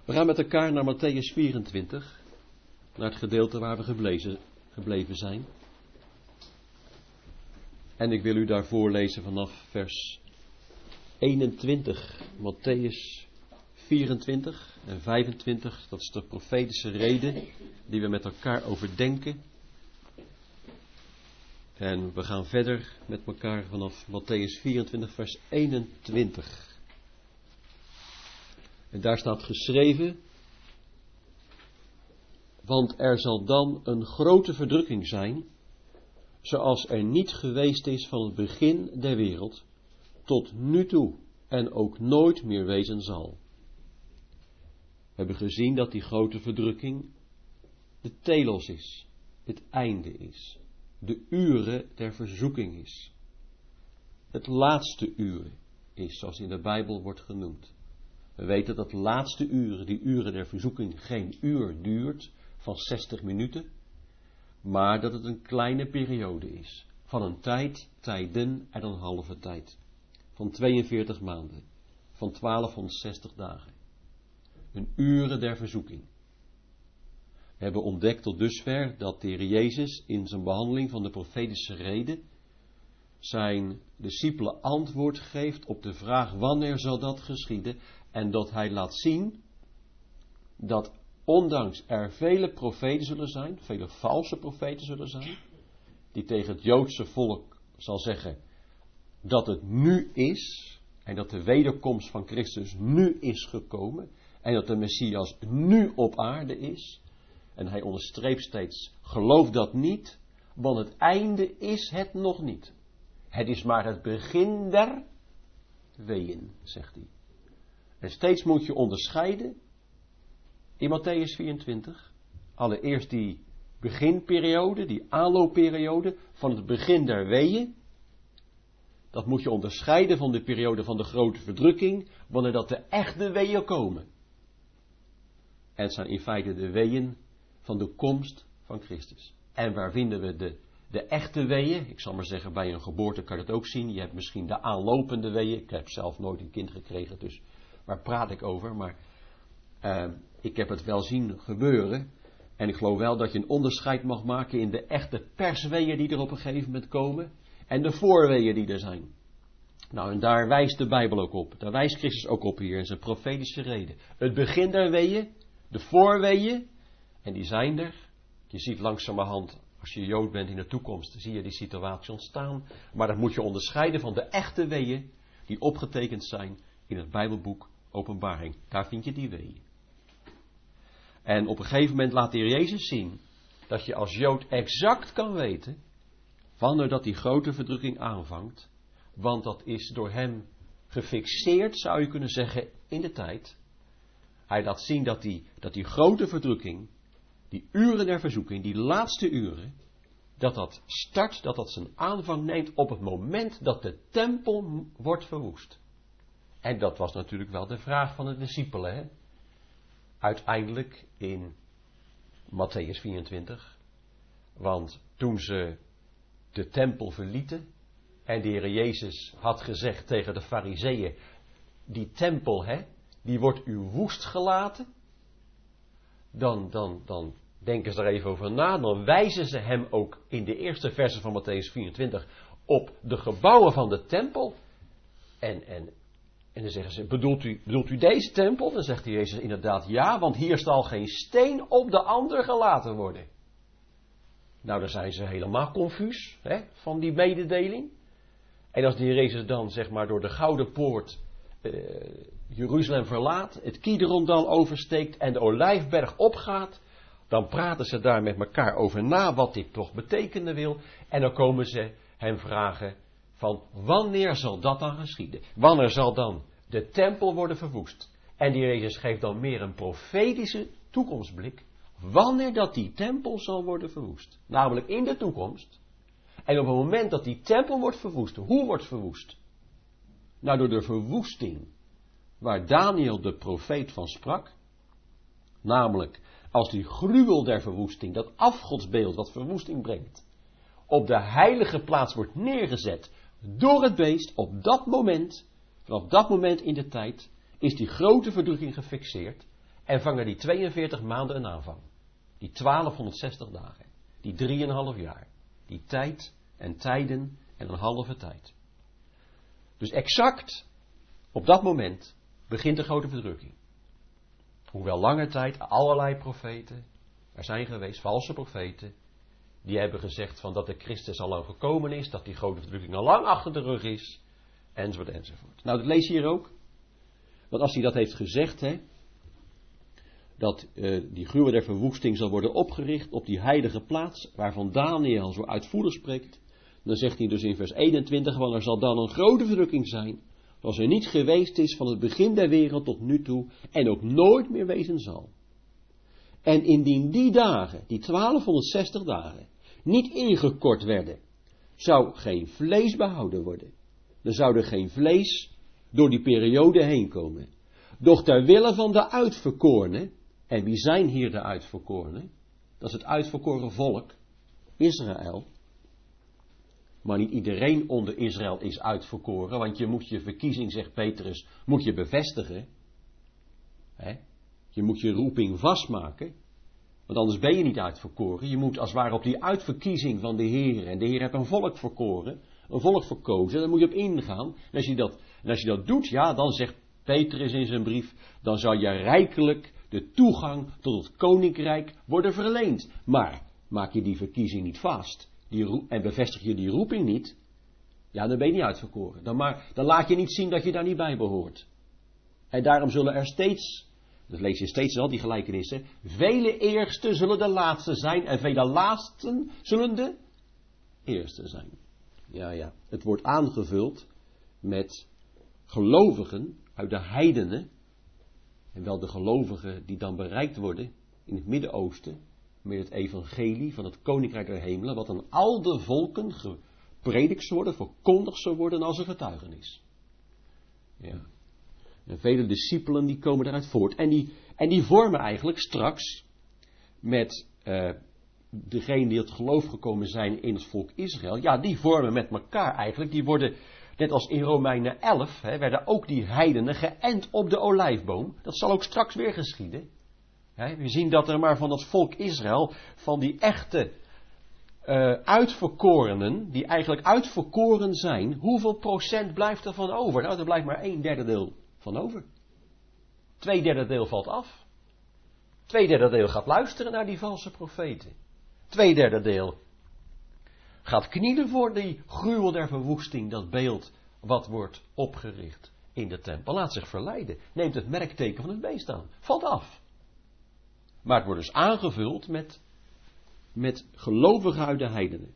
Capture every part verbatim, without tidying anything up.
We gaan met elkaar naar Mattheüs vierentwintig, naar het gedeelte waar we gebleven, gebleven zijn. En ik wil u daar voorlezen vanaf vers eenentwintig, Mattheüs vierentwintig en vijfentwintig. Dat is de profetische rede die we met elkaar overdenken. En we gaan verder met elkaar vanaf Mattheüs vierentwintig, vers eenentwintig. En daar staat geschreven: want er zal dan een grote verdrukking zijn, zoals er niet geweest is van het begin der wereld, tot nu toe, en ook nooit meer wezen zal. We hebben gezien dat die grote verdrukking de telos is, het einde is, de uren der verzoeking is, het laatste uren is, zoals in de Bijbel wordt genoemd. We weten dat de laatste uren, die uren der verzoeking, geen uur duurt van zestig minuten, maar dat het een kleine periode is, van een tijd, tijden en een halve tijd, van tweeënveertig maanden, van twaalfhonderdzestig dagen. Een uren der verzoeking. We hebben ontdekt tot dusver dat de Heer Jezus in zijn behandeling van de profetische rede zijn discipelen antwoord geeft op de vraag wanneer zal dat geschieden, en dat hij laat zien dat ondanks er vele profeten zullen zijn, vele valse profeten zullen zijn, die tegen het Joodse volk zal zeggen dat het nu is, en dat de wederkomst van Christus nu is gekomen, en dat de Messias nu op aarde is. En hij onderstreept steeds, geloof dat niet, want het einde is het nog niet. Het is maar het begin der weeën, zegt hij. En steeds moet je onderscheiden in Mattheüs vierentwintig, allereerst die beginperiode, die aanloopperiode van het begin der weeën. Dat moet je onderscheiden van de periode van de grote verdrukking, wanneer dat de echte weeën komen. En het zijn in feite de weeën van de komst van Christus. En waar vinden we de, de echte weeën? Ik zal maar zeggen, bij een geboorte kan je dat ook zien. Je hebt misschien de aanlopende weeën. Ik heb zelf nooit een kind gekregen, dus waar praat ik over? Maar uh, ik heb het wel zien gebeuren. En ik geloof wel dat je een onderscheid mag maken in de echte persweeën die er op een gegeven moment komen. En de voorweeën die er zijn. Nou, en daar wijst de Bijbel ook op. Daar wijst Christus ook op hier in zijn profetische reden. Het begin der weeën, de voorweeën, en die zijn er. Je ziet langzamerhand, als je Jood bent in de toekomst, zie je die situatie ontstaan. Maar dat moet je onderscheiden van de echte weeën die opgetekend zijn in het Bijbelboek Openbaring. Daar vind je die weeën. En op een gegeven moment laat de Heer Jezus zien dat je als Jood exact kan weten wanneer dat die grote verdrukking aanvangt. Want dat is door hem gefixeerd, zou je kunnen zeggen, in de tijd. Hij laat zien dat die, dat die grote verdrukking, die uren der verzoeking, die laatste uren, dat dat start, dat dat zijn aanvang neemt op het moment dat de tempel wordt verwoest. En dat was natuurlijk wel de vraag van de discipelen, hè? Uiteindelijk in Mattheüs vierentwintig. Want toen ze de tempel verlieten en de Heer Jezus had gezegd tegen de Farizeeën, die tempel, hè, die wordt u woest gelaten. Dan, dan, dan denken ze er even over na. Dan wijzen ze hem ook in de eerste versen van Mattheüs vierentwintig op de gebouwen van de tempel. En, en, en dan zeggen ze, bedoelt u, bedoelt u deze tempel? Dan zegt de Jezus inderdaad ja, want hier zal geen steen op de ander gelaten worden. Nou, dan zijn ze helemaal confuus, hè, van die mededeling. En als de Heer Jezus dan, zeg maar, door de Gouden Poort uh, Jeruzalem verlaat, het Kidrondal oversteekt en de Olijfberg opgaat, dan praten ze daar met elkaar over na wat dit toch betekenen wil. En dan komen ze hem vragen van, wanneer zal dat dan geschieden? Wanneer zal dan de tempel worden verwoest? En de Heer Jezus geeft dan meer een profetische toekomstblik. Wanneer dat die tempel zal worden verwoest. Namelijk in de toekomst. En op het moment dat die tempel wordt verwoest. Hoe wordt verwoest? Nou, door de verwoesting waar Daniel de profeet van sprak. Namelijk als die gruwel der verwoesting, dat afgodsbeeld wat verwoesting brengt, op de heilige plaats wordt neergezet door het beest. Op dat moment, vanaf dat moment in de tijd, is die grote verdrukking gefixeerd. En vangen die tweeënveertig maanden een aanvang. Die twaalfhonderdzestig dagen. Die drieënhalf jaar. Die tijd en tijden en een halve tijd. Dus exact op dat moment begint de grote verdrukking. Hoewel lange tijd allerlei profeten er zijn geweest, valse profeten, die hebben gezegd van dat de Christus al lang gekomen is, dat die grote verdrukking al lang achter de rug is, enzovoort enzovoort. Nou, dat lees je hier ook. Want als hij dat heeft gezegd, hè, dat uh, die gruwel der verwoesting zal worden opgericht op die heilige plaats, waarvan Daniel zo uitvoerig spreekt, dan zegt hij dus in vers eenentwintig, want er zal dan een grote verdrukking zijn, zoals er niet geweest is van het begin der wereld tot nu toe, en ook nooit meer wezen zal. En indien die dagen, die twaalfhonderdzestig dagen, niet ingekort werden, zou geen vlees behouden worden. Dan zou er geen vlees door die periode heen komen. Doch ter wille van de uitverkorenen, en wie zijn hier de uitverkorenen? Dat is het uitverkoren volk, Israël. Maar niet iedereen onder Israël is uitverkoren, want je moet je verkiezing, zegt Petrus, moet je bevestigen. He? Je moet je roeping vastmaken, want anders ben je niet uitverkoren. Je moet als het ware op die uitverkiezing van de Heer, en de Heer heeft een volk verkoren, een volk verkozen, daar moet je op ingaan. En als je dat, en als je dat doet, ja, dan zegt Petrus in zijn brief, dan zal je rijkelijk de toegang tot het koninkrijk worden verleend. Maar maak je die verkiezing niet vast, die, en bevestig je die roeping niet, ja, dan ben je niet uitverkoren. Dan, maar, dan laat je niet zien dat je daar niet bij behoort. En daarom zullen er steeds, dat lees je steeds al, die gelijkenissen, vele eersten zullen de laatste zijn en vele laatsten zullen de eerste zijn. Ja, ja, het wordt aangevuld met gelovigen uit de heidenen, en wel de gelovigen die dan bereikt worden in het Midden-Oosten, met het evangelie van het Koninkrijk der Hemelen, wat aan al de volken gepredikt zal worden, verkondigd zal worden als een getuigenis. Ja. En vele discipelen die komen daaruit voort. En die, en die vormen eigenlijk straks met uh, degenen die het geloof gekomen zijn in het volk Israël. Ja, die vormen met elkaar eigenlijk. Die worden, net als in Romeinen elf, hè, werden ook die heidenen geënt op de olijfboom. Dat zal ook straks weer geschieden. Hè, we zien dat er maar van het volk Israël, van die echte uh, uitverkorenen, die eigenlijk uitverkoren zijn, hoeveel procent blijft er van over? Nou, er blijft maar een derde deel van over. Twee derde deel valt af. Twee derde deel gaat luisteren naar die valse profeten. Twee derde deel gaat knielen voor die gruwel der verwoesting, dat beeld wat wordt opgericht in de tempel. Laat zich verleiden. Neemt het merkteken van het beest aan. Valt af. Maar het wordt dus aangevuld met, met gelovigen uit de heidenen.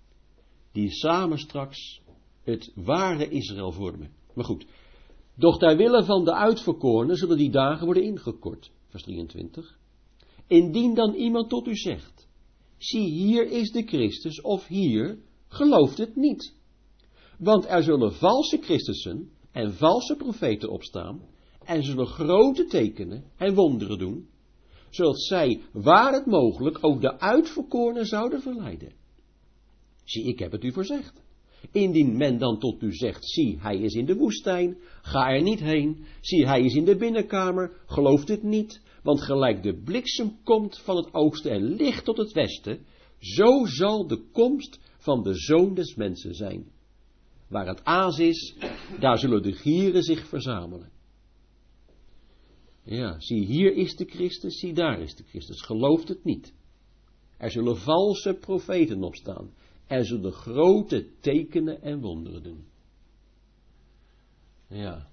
Die samen straks het ware Israël vormen. Maar goed. Doch ter wille van de uitverkorenen zullen die dagen worden ingekort. Vers drieëntwintig. Indien dan iemand tot u zegt, zie hier is de Christus, of hier, gelooft het niet. Want er zullen valse Christussen en valse profeten opstaan, en zullen grote tekenen en wonderen doen, zodat zij, waar het mogelijk, ook de uitverkorenen zouden verleiden. Zie, ik heb het u voorzegd. Indien men dan tot u zegt, zie, hij is in de woestijn, ga er niet heen. Zie, hij is in de binnenkamer, gelooft het niet. Want gelijk de bliksem komt van het oosten en licht tot het westen, zo zal de komst van de Zoon des Mensen zijn. Waar het aas is, daar zullen de gieren zich verzamelen. Ja, zie, hier is de Christus, zie, daar is de Christus. Gelooft het niet. Er zullen valse profeten opstaan. Er zullen grote tekenen en wonderen doen. Ja.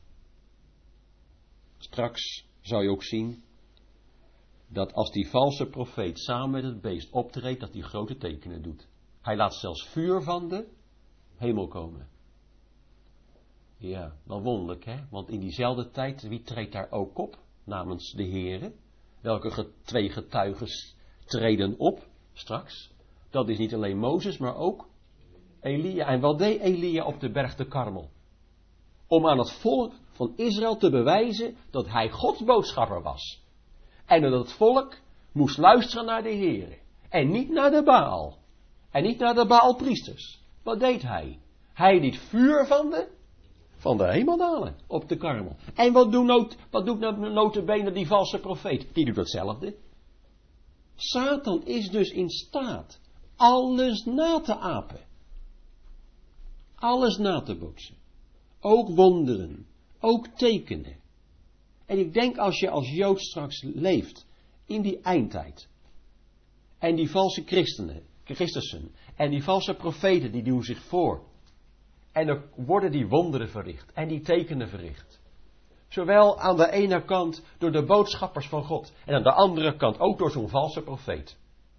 Straks zou je ook zien dat als die valse profeet samen met het beest optreedt, dat hij grote tekenen doet. Hij laat zelfs vuur van de hemel komen. Ja, wel wonderlijk, hè? Want in diezelfde tijd, wie treedt daar ook op namens de Here? Welke ge- twee getuigen treden op straks? Dat is niet alleen Mozes, maar ook Elia. En wat deed Elia op de berg de Karmel? Om aan het volk van Israël te bewijzen dat hij Gods boodschapper was. En dat het volk moest luisteren naar de Heere. En niet naar de Baal. En niet naar de Baalpriesters. Wat deed hij? Hij liet vuur van de van de hemel dalen op de Karmel. En wat, doen not, wat doet nou nota bene die valse profeet? Die doet hetzelfde. Satan is dus in staat alles na te apen. Alles na te bootsen. Ook wonderen. Ook tekenen. En ik denk als je als Jood straks leeft in die eindtijd. En die valse christenen, Christussen. En die valse profeten die doen zich voor. En er worden die wonderen verricht. En die tekenen verricht. Zowel aan de ene kant door de boodschappers van God. En aan de andere kant ook door zo'n valse profeet.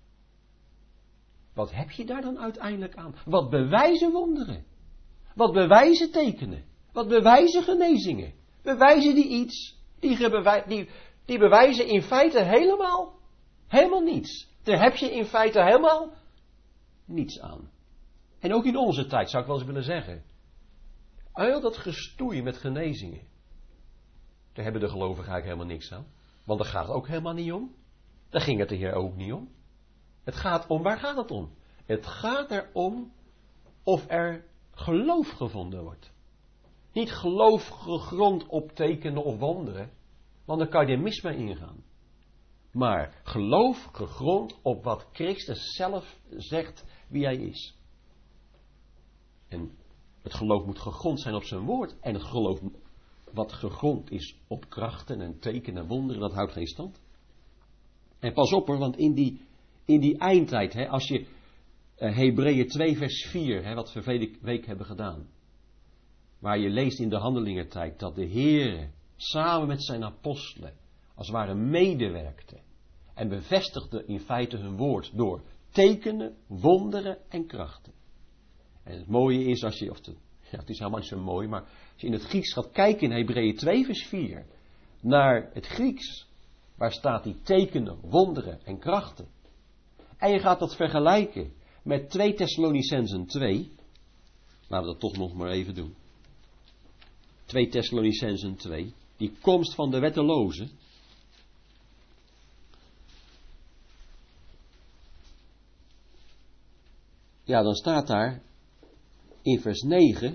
Wat heb je daar dan uiteindelijk aan? Wat bewijzen wonderen? Wat bewijzen tekenen? Wat bewijzen genezingen? Bewijzen die iets? Die, gebewij- die, die bewijzen in feite helemaal, helemaal niets. Daar heb je in feite helemaal niets aan. En ook in onze tijd zou ik wel eens willen zeggen. Al dat gestoei met genezingen. Daar hebben de gelovigen eigenlijk helemaal niks aan. Want daar gaat het ook helemaal niet om. Daar ging het de Heer ook niet om. Het gaat om, waar gaat het om? Het gaat erom of er geloof gevonden wordt. Niet geloof gegrond op tekenen of wonderen. Want dan kan je er mis mee ingaan. Maar geloof gegrond op wat Christus zelf zegt wie hij is. En het geloof moet gegrond zijn op zijn woord. En het geloof wat gegrond is op krachten en tekenen en wonderen, dat houdt geen stand. En pas op hoor, want in die, in die eindtijd, hè, als je uh, Hebreeën twee vers vier, hè, wat we vorige week hebben gedaan. Waar je leest in de handelingentijd dat de Heere samen met zijn apostelen als het ware medewerkte. En bevestigde in feite hun woord door tekenen, wonderen en krachten. En het mooie is als je, of de, ja, het is helemaal niet zo mooi, maar als je in het Grieks gaat kijken in Hebreeën twee vers vier naar het Grieks, waar staat die tekenen, wonderen en krachten. En je gaat dat vergelijken met twee Thessalonicenzen twee. Laten we dat toch nog maar even doen. twee Thessalonicenzen twee. Die komst van de wettelozen. Ja, dan staat daar in vers negen.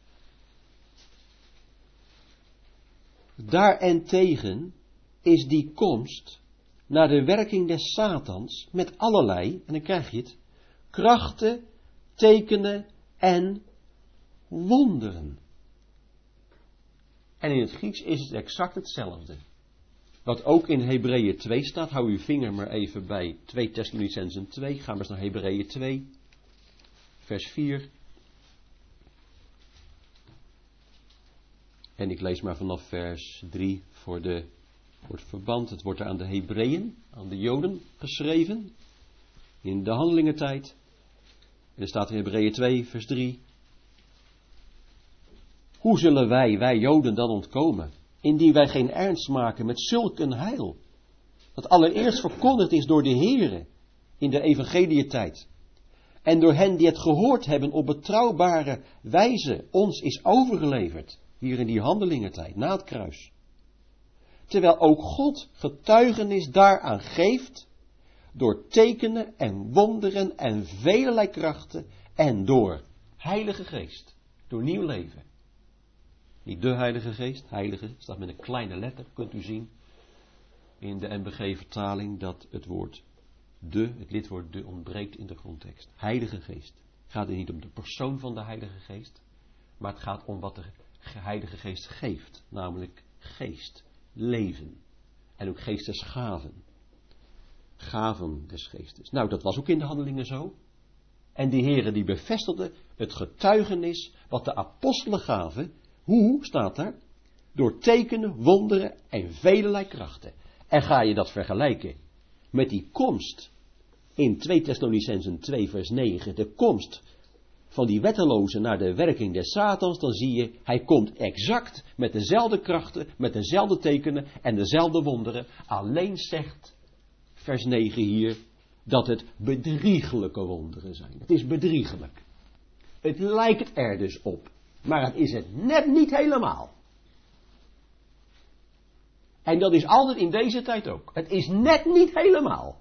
Daarentegen is die komst naar de werking des Satans met allerlei, en dan krijg je het, krachten, tekenen en wonderen. En in het Grieks is het exact hetzelfde. Wat ook in Hebreeën twee staat, hou uw vinger maar even bij twee Thessalonicenzen twee, gaan we eens naar Hebreeën twee, vers vier. En ik lees maar vanaf vers drie voor, de, voor het verband. Het wordt er aan de Hebreeën, aan de Joden geschreven. In de handelingentijd. En er staat in Hebreeën twee, vers drie. Hoe zullen wij, wij Joden, dan ontkomen? Indien wij geen ernst maken met zulk een heil. Dat allereerst verkondigd is door de Here in de evangelietijd. En door hen die het gehoord hebben op betrouwbare wijze ons is overgeleverd. Hier in die handelingentijd, na het kruis. Terwijl ook God getuigenis daaraan geeft. Door tekenen en wonderen en velelei krachten. En door Heilige Geest. Door nieuw leven. Niet de Heilige Geest, Heilige, staat met een kleine letter, kunt u zien. In de N B G-vertaling dat het woord de, het lidwoord de ontbreekt in de grondtekst. Heilige Geest. Het gaat er niet om de persoon van de Heilige Geest. Maar het gaat om wat de Heilige Geest geeft. Namelijk geest, leven. En ook geestesgaven. Gaven des geestes. Nou, dat was ook in de handelingen zo. En die heren die bevestigden het getuigenis wat de apostelen gaven. Hoe staat daar? Door tekenen, wonderen en velelei krachten. En ga je dat vergelijken met die komst in twee Thessalonicenzen twee vers negen. De komst van die wettelozen naar de werking des Satans. Dan zie je, hij komt exact met dezelfde krachten, met dezelfde tekenen en dezelfde wonderen. Alleen zegt vers negen hier dat het bedriegelijke wonderen zijn. Het is bedriegelijk. Het lijkt er dus op. Maar het is het net niet helemaal. En dat is altijd in deze tijd ook. Het is net niet helemaal.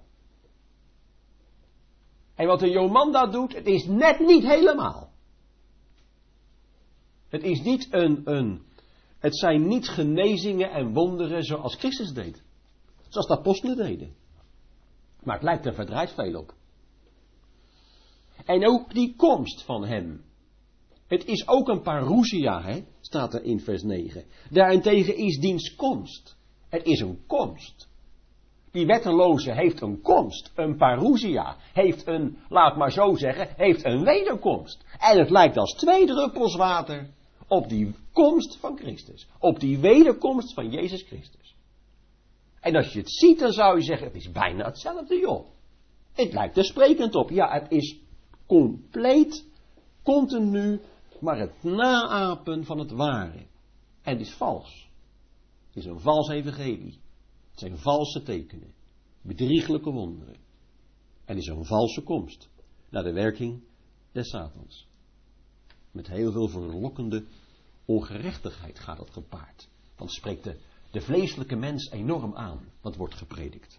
En wat de Jomanda doet, het is net niet helemaal. Het is niet een, een, het zijn niet genezingen en wonderen zoals Christus deed. Zoals de apostelen deden. Maar het lijkt er verdraaid veel op. En ook die komst van hem. Het is ook een parousia, hè, staat er in vers negen. Daarentegen is diens komst. Het is een komst. Die wetteloze heeft een komst. Een parousia. Heeft een, laat maar zo zeggen, heeft een wederkomst. En het lijkt als twee druppels water op die komst van Christus. Op die wederkomst van Jezus Christus. En als je het ziet, dan zou je zeggen, het is bijna hetzelfde, joh. Het lijkt er sprekend op. Ja, het is compleet, continu, maar het naapen van het ware. En het is vals. Het is een vals evangelie. Het zijn valse tekenen. Bedrieglijke wonderen. En het is een valse komst. Naar de werking des Satans. Met heel veel verlokkende ongerechtigheid gaat het gepaard. Want het spreekt de, de vleeselijke mens enorm aan. Wat wordt gepredikt.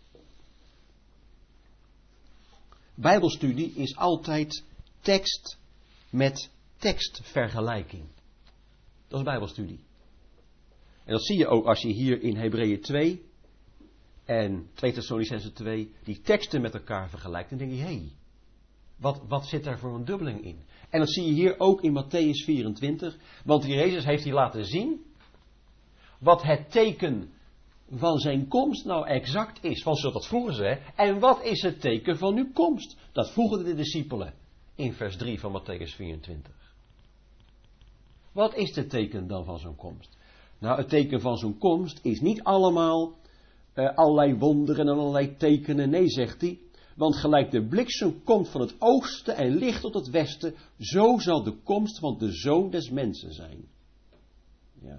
Bijbelstudie is altijd tekst met tekstvergelijking. Dat is Bijbelstudie. En dat zie je ook als je hier in Hebreeën twee en twee Thessalonicenzen twee die teksten met elkaar vergelijkt. Dan denk je, hé, hey, wat, wat zit daar voor een dubbeling in? En dat zie je hier ook in Matthäus vierentwintig. Want Jezus heeft hier laten zien wat het teken van zijn komst nou exact is. Want zo dat vroegen ze, hè. En wat is het teken van uw komst? Dat vroegen de discipelen in vers drie van Matthäus vierentwintig. Wat is het teken dan van zo'n komst? Nou, het teken van zo'n komst is niet allemaal uh, allerlei wonderen en allerlei tekenen. Nee, zegt hij. Want gelijk de bliksem komt van het oosten en ligt tot het westen, zo zal de komst van de Zoon des Mensen zijn. Ja.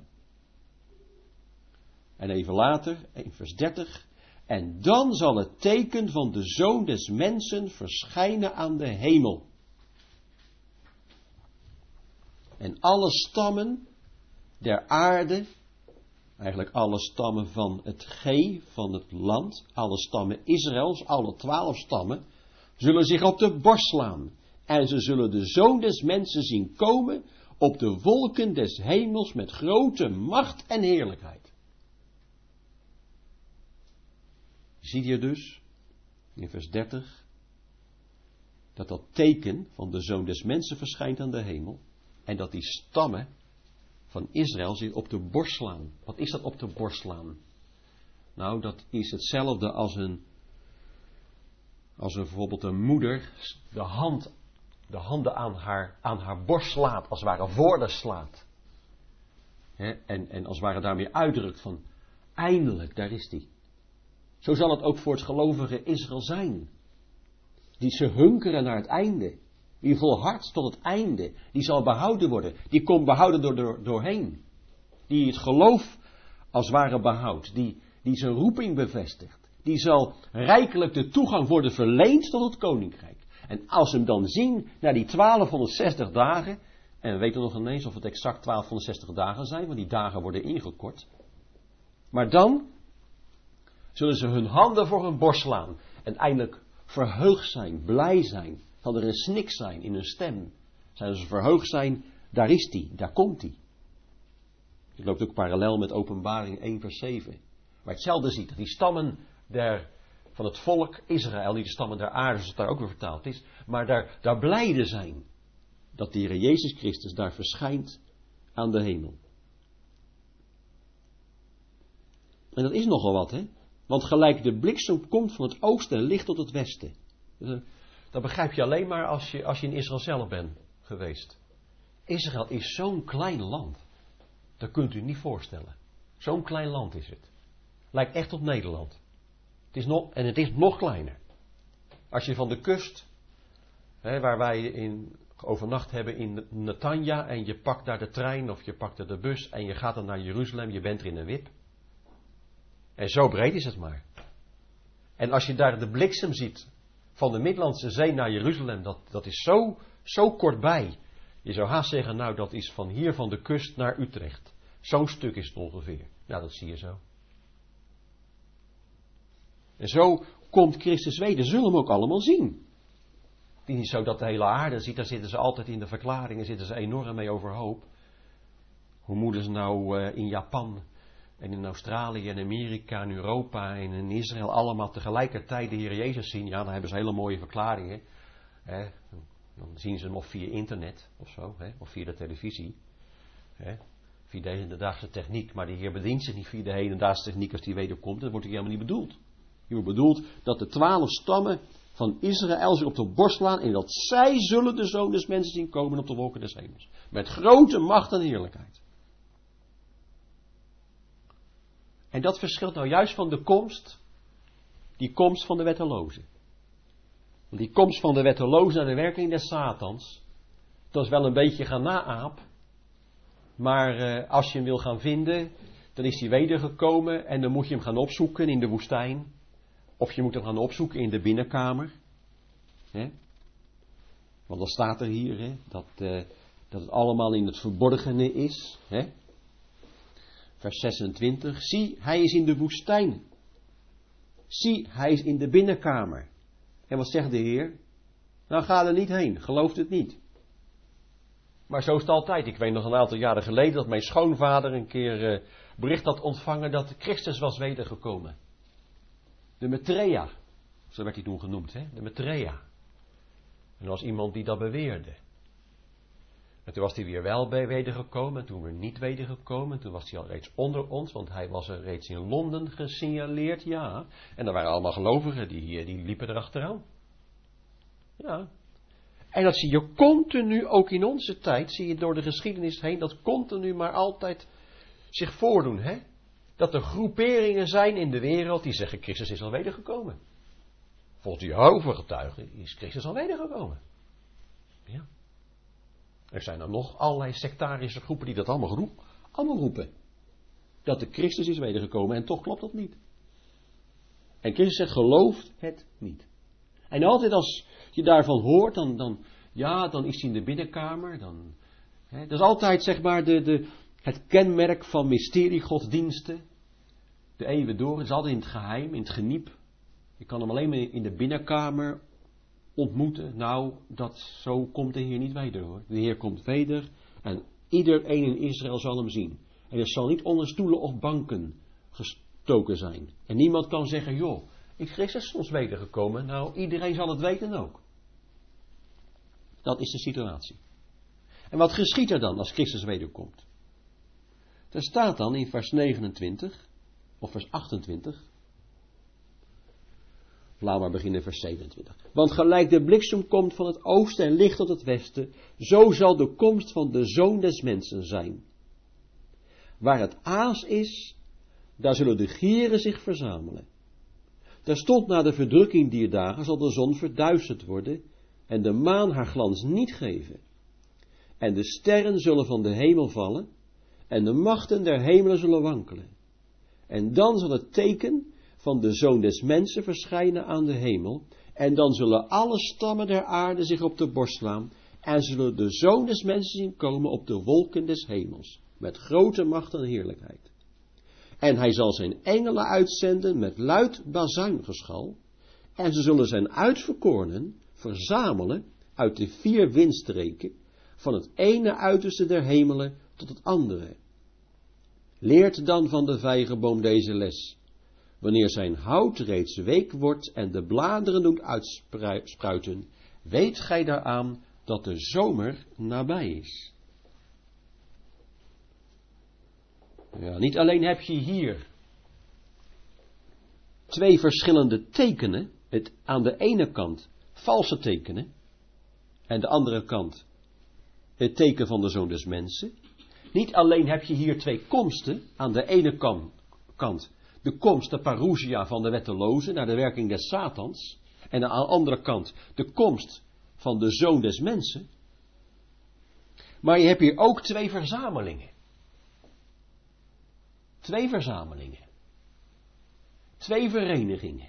En even later, in vers dertig. En dan zal het teken van de Zoon des Mensen verschijnen aan de hemel. En alle stammen der aarde, eigenlijk alle stammen van het G, van het land, alle stammen Israëls, alle twaalf stammen, zullen zich op de borst slaan. En ze zullen de Zoon des Mensen zien komen op de wolken des hemels met grote macht en heerlijkheid. Zie je dus, in vers dertig, dat dat teken van de Zoon des Mensen verschijnt aan de hemel. En dat die stammen van Israël zich op de borst slaan. Wat is dat op de borst slaan? Nou, dat is hetzelfde als een, als een bijvoorbeeld een moeder de, hand, de handen aan haar, aan haar borst slaat, als het ware voor de slaat. He, en, en als het ware daarmee uitdrukt van, eindelijk, daar is die. Zo zal het ook voor het gelovige Israël zijn. Die ze hunkeren naar het einde. Die volhardt tot het einde. Die zal behouden worden. Die komt behouden door, door, doorheen. Die het geloof als het ware behoudt. Die, die zijn roeping bevestigt. Die zal rijkelijk de toegang worden verleend tot het koninkrijk. En als we hem dan zien na die twaalfhonderdzestig dagen. En we weten nog ineens of het exact twaalfhonderdzestig dagen zijn. Want die dagen worden ingekort. Maar dan zullen ze hun handen voor hun borst slaan. En eindelijk verheugd zijn, blij zijn. Zal er een snik zijn in hun stem. Zijn ze verheugd zijn, daar is die, daar komt die. Het loopt ook parallel met Openbaring één vers zeven. Waar je hetzelfde ziet, dat die stammen der, van het volk Israël, die de stammen der aarde, zoals het daar ook weer vertaald is, maar daar, daar blijde zijn. Dat de Heer Jezus Christus daar verschijnt aan de hemel. En dat is nogal wat, hè. Want gelijk de bliksem komt van het oosten en ligt tot het westen. Dat begrijp je alleen maar als je, als je in Israël zelf bent geweest. Israël is zo'n klein land. Dat kunt u niet voorstellen. Zo'n klein land is het. Lijkt echt op Nederland. Het is nog, en het is nog kleiner. Als je van de kust, hè, waar wij in, overnacht hebben in Netanja, en je pakt daar de trein of je pakt er de bus en je gaat dan naar Jeruzalem, je bent er in een wip. En zo breed is het maar. En als je daar de bliksem ziet van de Middellandse Zee naar Jeruzalem, dat, dat is zo, zo kortbij. Je zou haast zeggen, nou dat is van hier van de kust naar Utrecht. Zo'n stuk is het ongeveer. Nou, dat zie je zo. En zo komt Christus weder. Zullen we hem ook allemaal zien. Het is niet zo dat de hele aarde ziet, daar zitten ze altijd in de verklaringen, zitten ze enorm mee overhoop. Hoe moeten ze nou uh, in Japan en in Australië en Amerika en Europa en in Israël allemaal tegelijkertijd de Heer Jezus zien? Ja, dan hebben ze hele mooie verklaringen. Hè. Dan zien ze hem of via internet of zo, hè, of via de televisie. Hè, via de hedendaagse techniek. Maar de Heer bedient zich niet via de hedendaagse techniek als die wederkomt. Dat wordt hier helemaal niet bedoeld. Hier wordt bedoeld dat de twaalf stammen van Israël zich op de borst slaan en dat zij zullen de Zoon des Mensen zien komen op de wolken des hemels. Met grote macht en heerlijkheid. En dat verschilt nou juist van de komst, die komst van de wettelozen. Want die komst van de wettelozen naar de werking des Satans, dat is wel een beetje gaan naaap. Maar uh, als je hem wil gaan vinden, dan is hij wedergekomen en dan moet je hem gaan opzoeken in de woestijn. Of je moet hem gaan opzoeken in de binnenkamer. Hè? Want dan staat er hier hè, dat, uh, dat het allemaal in het verborgene is. Hè? Vers zesentwintig. Zie, hij is in de woestijn. Zie, hij is in de binnenkamer. En wat zegt de Heer? Nou, ga er niet heen, geloof het niet. Maar zo is het altijd. Ik weet nog een aantal jaren geleden dat mijn schoonvader een keer uh, bericht had ontvangen dat Christus was wedergekomen. De Maitreya, zo werd hij toen genoemd, hè? De Maitreya. En er was iemand die dat beweerde. En toen was hij weer wel bij wedergekomen, en toen weer niet wedergekomen. En toen was hij al reeds onder ons, want hij was er reeds in Londen gesignaleerd, ja. En er waren allemaal gelovigen, die, die liepen erachteraan. Ja. En dat zie je continu, ook in onze tijd, zie je door de geschiedenis heen, dat continu maar altijd zich voordoen, hè. Dat er groeperingen zijn in de wereld die zeggen, Christus is al wedergekomen. Volgens die Jehovah-getuigen is Christus al wedergekomen. Ja. Er zijn er nog allerlei sectarische groepen die dat allemaal, geroep, allemaal roepen. Dat de Christus is wedergekomen en toch klopt dat niet. En Christus zegt, gelooft het niet. En altijd als je daarvan hoort, dan, dan, ja, dan is hij in de binnenkamer. Dan, hè, dat is altijd zeg maar de, de, het kenmerk van mysteriegodsdiensten. De eeuwen door, het is altijd in het geheim, in het geniep. Je kan hem alleen maar in de binnenkamer ontmoeten. Nou, dat, zo komt de Heer niet weder hoor. De Heer komt weder en iedereen in Israël zal hem zien. En er zal niet onder stoelen of banken gestoken zijn. En niemand kan zeggen, joh, is Christus ons wedergekomen? Nou, iedereen zal het weten ook. Dat is de situatie. En wat geschiet er dan als Christus wederkomt? Er staat dan in vers negenentwintig, of vers achtentwintig. Laat maar beginnen vers zevenentwintig. Want gelijk de bliksem komt van het oosten en ligt tot het westen, zo zal de komst van de Zoon des Mensen zijn. Waar het aas is, daar zullen de gieren zich verzamelen. Terstond na de verdrukking dier dagen zal de zon verduisterd worden en de maan haar glans niet geven. En de sterren zullen van de hemel vallen en de machten der hemelen zullen wankelen. En dan zal het teken van de Zoon des Mensen verschijnen aan de hemel. En dan zullen alle stammen der aarde zich op de borst slaan. En zullen de Zoon des Mensen zien komen op de wolken des hemels. Met grote macht en heerlijkheid. En hij zal zijn engelen uitzenden met luid bazuingeschal. En ze zullen zijn uitverkorenen verzamelen uit de vier windstreken. Van het ene uiterste der hemelen tot het andere. Leert dan van de vijgenboom deze les. Wanneer zijn hout reeds week wordt en de bladeren doet uitspruiten, weet gij daaraan dat de zomer nabij is. Ja, niet alleen heb je hier twee verschillende tekenen, het aan de ene kant valse tekenen, en de andere kant het teken van de Zoon des Mensen. Niet alleen heb je hier twee komsten, aan de ene kant de komst, de parousia van de wettelozen naar de werking des Satans, en aan de andere kant de komst van de Zoon des Mensen. Maar je hebt hier ook twee verzamelingen. Twee verzamelingen. Twee verenigingen.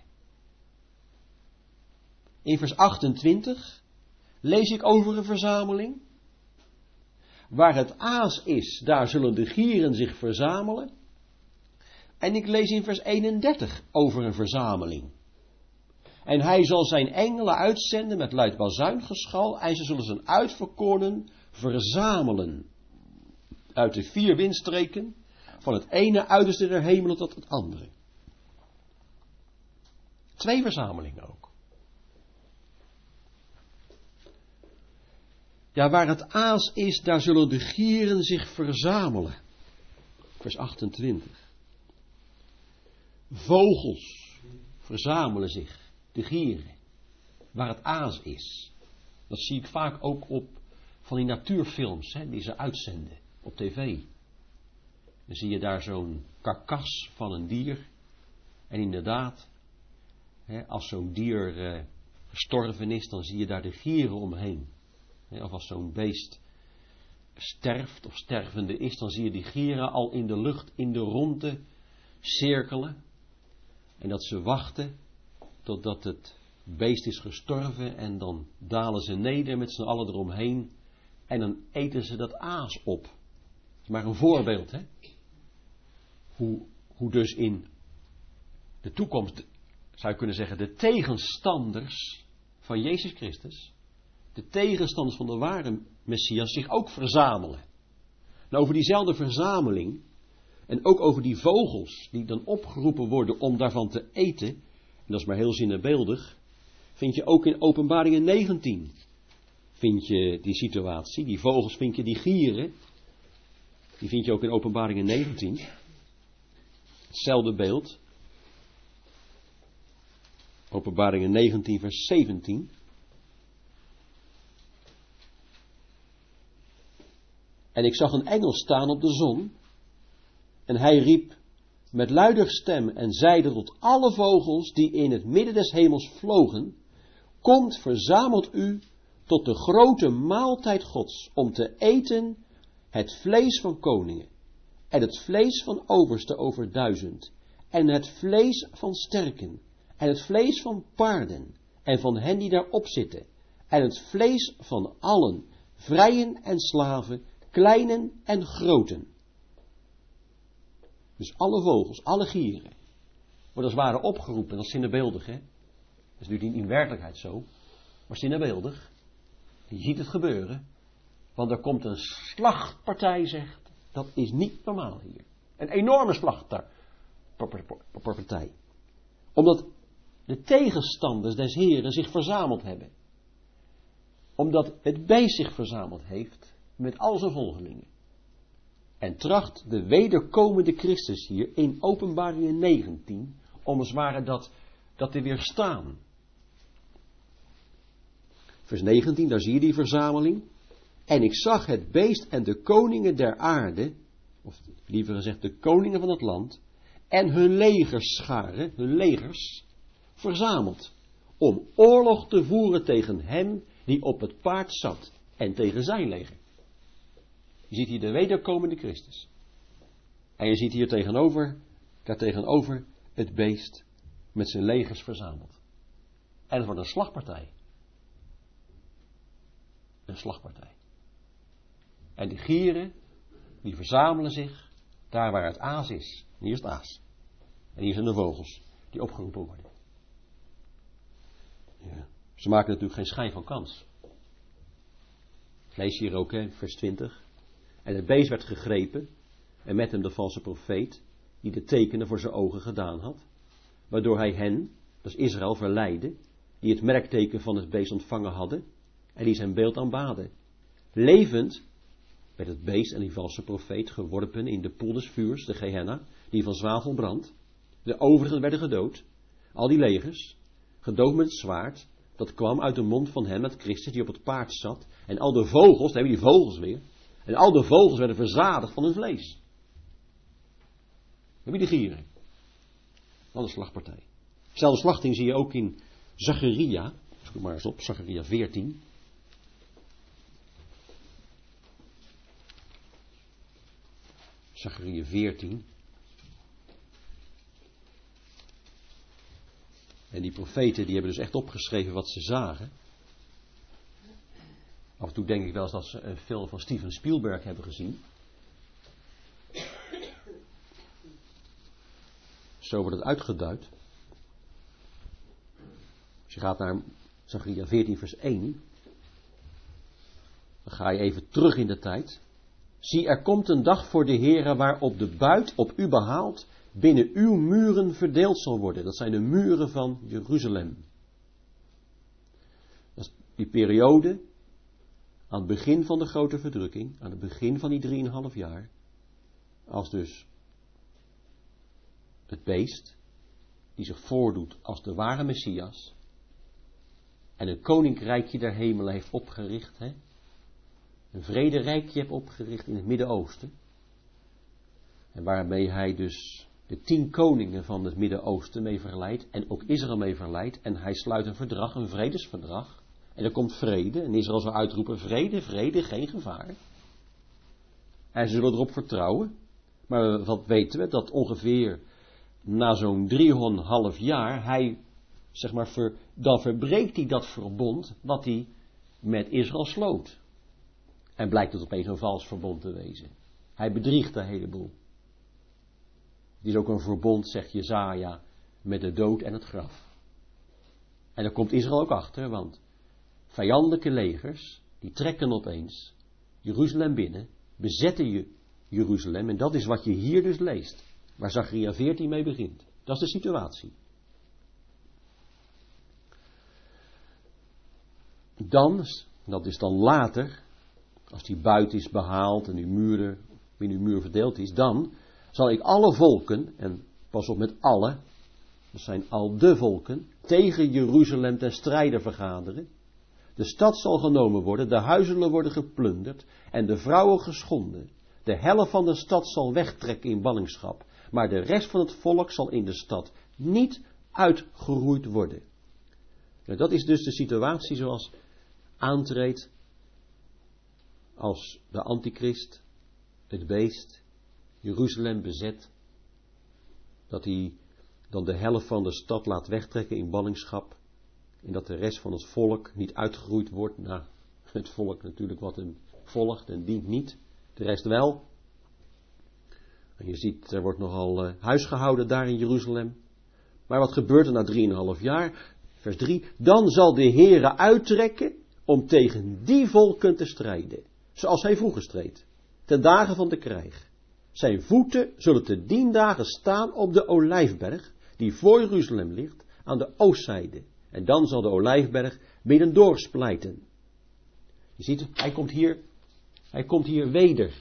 In vers achtentwintig lees ik over een verzameling. Waar het aas is, daar zullen de gieren zich verzamelen. En ik lees in vers eenendertig over een verzameling. En hij zal zijn engelen uitzenden met luid bazuingeschal, en ze zullen zijn uitverkorenen verzamelen. uit de vier windstreken, van het ene uiterste der hemelen tot het andere. Twee verzamelingen ook. Ja, waar het aas is, daar zullen de gieren zich verzamelen. Vers achtentwintig. Vogels verzamelen zich, de gieren, waar het aas is. Dat zie ik vaak ook op van die natuurfilms, hè, die ze uitzenden op tv. Dan zie je daar zo'n karkas van een dier. En inderdaad, hè, als zo'n dier eh, gestorven is, dan zie je daar de gieren omheen. Hè, of als zo'n beest sterft of stervende is, dan zie je die gieren al in de lucht, in de ronde cirkelen. En dat ze wachten totdat het beest is gestorven en dan dalen ze neder met z'n allen eromheen en dan eten ze dat aas op. Dat is maar een voorbeeld, hè. Hoe, hoe dus in de toekomst, zou je kunnen zeggen, de tegenstanders van Jezus Christus, de tegenstanders van de ware Messias, zich ook verzamelen. En over diezelfde verzameling, en ook over die vogels, die dan opgeroepen worden om daarvan te eten, en dat is maar heel zinnebeeldig, vind je ook in Openbaringen negentien, vind je die situatie, die vogels vind je, die gieren, die vind je ook in Openbaringen negentien. Hetzelfde beeld. Openbaringen negentien vers zeventien. En ik zag een engel staan op de zon, en hij riep met luider stem en zeide tot alle vogels die in het midden des hemels vlogen, komt, verzamelt u tot de grote maaltijd Gods, om te eten het vlees van koningen, en het vlees van overste over duizend, en het vlees van sterken, en het vlees van paarden, en van hen die daarop zitten, en het vlees van allen, vrijen en slaven, kleinen en groten. Dus alle vogels, alle gieren, worden als het ware opgeroepen. Dat is zinnebeeldig, hè. Dat is natuurlijk niet in werkelijkheid zo, maar zinnebeeldig. Je ziet het gebeuren, want er komt een slachtpartij, zegt. Dat is niet normaal hier. Een enorme slachtpartij. Omdat de tegenstanders des Heren zich verzameld hebben. Omdat het beest zich verzameld heeft met al zijn volgelingen. En tracht de wederkomende Christus hier in Openbaringen negentien, om als het ware dat, dat te weerstaan. Vers negentien, daar zie je die verzameling. En ik zag het beest en de koningen der aarde, of liever gezegd de koningen van het land, en hun legerscharen, hun legers, verzameld, om oorlog te voeren tegen hem die op het paard zat, en tegen zijn leger. Je ziet hier de wederkomende Christus. En je ziet hier tegenover, daar tegenover het beest met zijn legers verzameld. En het wordt een slagpartij. Een slagpartij. En de gieren, die verzamelen zich daar waar het aas is. En hier is het aas. En hier zijn de vogels die opgeroepen worden. Ja. Ze maken natuurlijk geen schijn van kans. Ik lees hier ook, hè, vers twintig. En het beest werd gegrepen, en met hem de valse profeet, die de tekenen voor zijn ogen gedaan had, waardoor hij hen, dat is Israël, verleidde, die het merkteken van het beest ontvangen hadden, en die zijn beeld aanbaden. Levend werd het beest en die valse profeet geworpen in de poel des vuurs, de Gehenna, die van zwavel brandt. De overigen werden gedood, al die legers, gedood met het zwaard, dat kwam uit de mond van hem, met Christus, die op het paard zat, en al de vogels, dan hebben we die vogels weer, en al de vogels werden verzadigd van hun vlees. Heb je de gieren? Wat een slagpartij. Zelfde slachting zie je ook in Zacharia. Zoek maar eens op, Zacharia veertien. Zacharia veertien. En die profeten die hebben dus echt opgeschreven wat ze zagen. Af en toe denk ik wel eens dat ze een film van Steven Spielberg hebben gezien. Zo wordt het uitgeduid. Als je gaat naar Zacharia veertien vers één. Dan ga je even terug in de tijd. Zie, er komt een dag voor de Heere waarop de buit op u behaald binnen uw muren verdeeld zal worden. Dat zijn de muren van Jeruzalem. Dat is die periode aan het begin van de grote verdrukking, aan het begin van die drieënhalf jaar, als dus het beest, die zich voordoet als de ware Messias, en een koninkrijkje der hemelen heeft opgericht, hè? Een vrederijkje heeft opgericht in het Midden-Oosten, en waarmee hij dus de tien koningen van het Midden-Oosten mee verleidt, en ook Israël mee verleidt, en hij sluit een verdrag, een vredesverdrag, en er komt vrede, en Israël zal uitroepen, vrede, vrede, geen gevaar. En ze zullen erop vertrouwen, maar wat weten we, dat ongeveer na zo'n drieënhalf jaar, hij, zeg maar, ver, dan verbreekt hij dat verbond wat hij met Israël sloot. En blijkt het opeens een vals verbond te wezen. Hij bedriegt de hele boel. Het is ook een verbond, zegt Jesaja, met de dood en het graf. En daar komt Israël ook achter, want vijandelijke legers, die trekken opeens Jeruzalem binnen, bezetten je Jeruzalem, en dat is wat je hier dus leest, waar Zacharia veertien mee begint. Dat is de situatie. Dan, dat is dan later, als die buit is behaald en uw muren, binnen uw muur verdeeld is, dan zal ik alle volken, en pas op met alle, dat zijn al de volken, tegen Jeruzalem ten strijde vergaderen. De stad zal genomen worden, de huizen zullen worden geplunderd en de vrouwen geschonden. De helft van de stad zal wegtrekken in ballingschap, maar de rest van het volk zal in de stad niet uitgeroeid worden. Nou, dat is dus de situatie zoals aantreedt als de antichrist, het beest, Jeruzalem bezet, dat hij dan de helft van de stad laat wegtrekken in ballingschap en dat de rest van het volk niet uitgeroeid wordt. Nou, het volk natuurlijk wat hem volgt en dient niet, de rest wel. En je ziet, er wordt nogal uh, huis gehouden daar in Jeruzalem. Maar wat gebeurt er na drieënhalf jaar? Vers drie, dan zal de Heere uittrekken om tegen die volken te strijden, zoals hij vroeger streed, ten dagen van de krijg. Zijn voeten zullen te dien dagen staan op de Olijfberg, die voor Jeruzalem ligt, aan de oostzijde. En dan zal de Olijfberg middendoor splijten. Je ziet, hij komt hier, hij komt hier weder.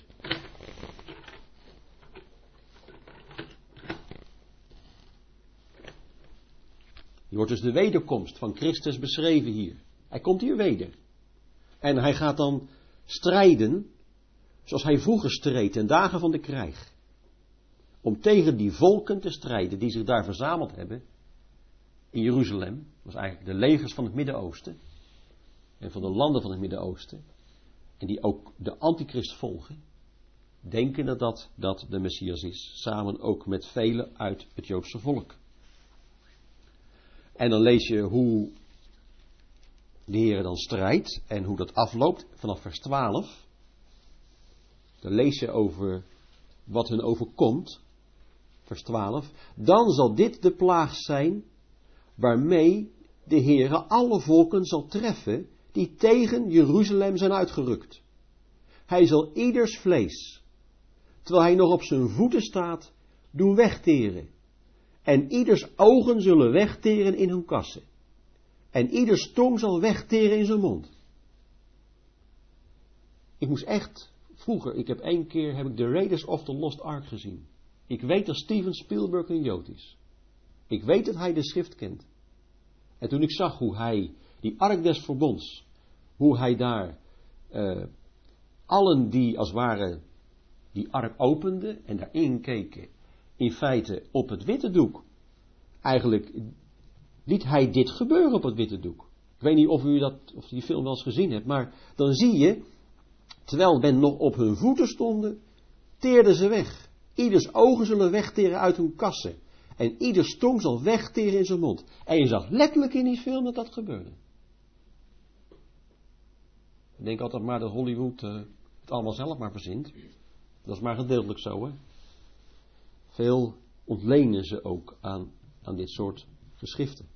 Je wordt dus de wederkomst van Christus beschreven hier. Hij komt hier weder. En hij gaat dan strijden, zoals hij vroeger streed ten dagen van de krijg. Om tegen die volken te strijden die zich daar verzameld hebben in Jeruzalem. Dat was eigenlijk de legers van het Midden-Oosten. En van de landen van het Midden-Oosten. En die ook de antichrist volgen. Denken dat dat, dat de Messias is. Samen ook met velen uit het Joodse volk. En dan lees je hoe de Heer dan strijdt en hoe dat afloopt vanaf vers twaalf. Dan lees je over wat hun overkomt. Vers twaalf. Dan zal dit de plaag zijn waarmee de Heere alle volken zal treffen die tegen Jeruzalem zijn uitgerukt. Hij zal ieders vlees, terwijl hij nog op zijn voeten staat, doen wegteren. En ieders ogen zullen wegteren in hun kassen. En ieders tong zal wegteren in zijn mond. Ik moest echt, vroeger, ik heb één keer, heb ik de Raiders of the Lost Ark gezien. Ik weet dat Steven Spielberg een Jood is. Ik weet dat hij de schrift kent. En toen ik zag hoe hij, die Ark des Verbonds, hoe hij daar, uh, allen die als het ware die ark openden en daarin keken, in feite op het witte doek. Eigenlijk liet hij dit gebeuren op het witte doek. Ik weet niet of u dat, of die film wel eens gezien hebt, maar dan zie je, terwijl men nog op hun voeten stonden, teerden ze weg. Ieders ogen zullen wegteren uit hun kassen. En ieders tong zal wegteren in zijn mond. En je zag letterlijk in die film dat dat gebeurde. Ik denk altijd maar dat Hollywood uh, het allemaal zelf maar verzint. Dat is maar gedeeltelijk zo, hè. Veel ontlenen ze ook aan, aan dit soort geschriften.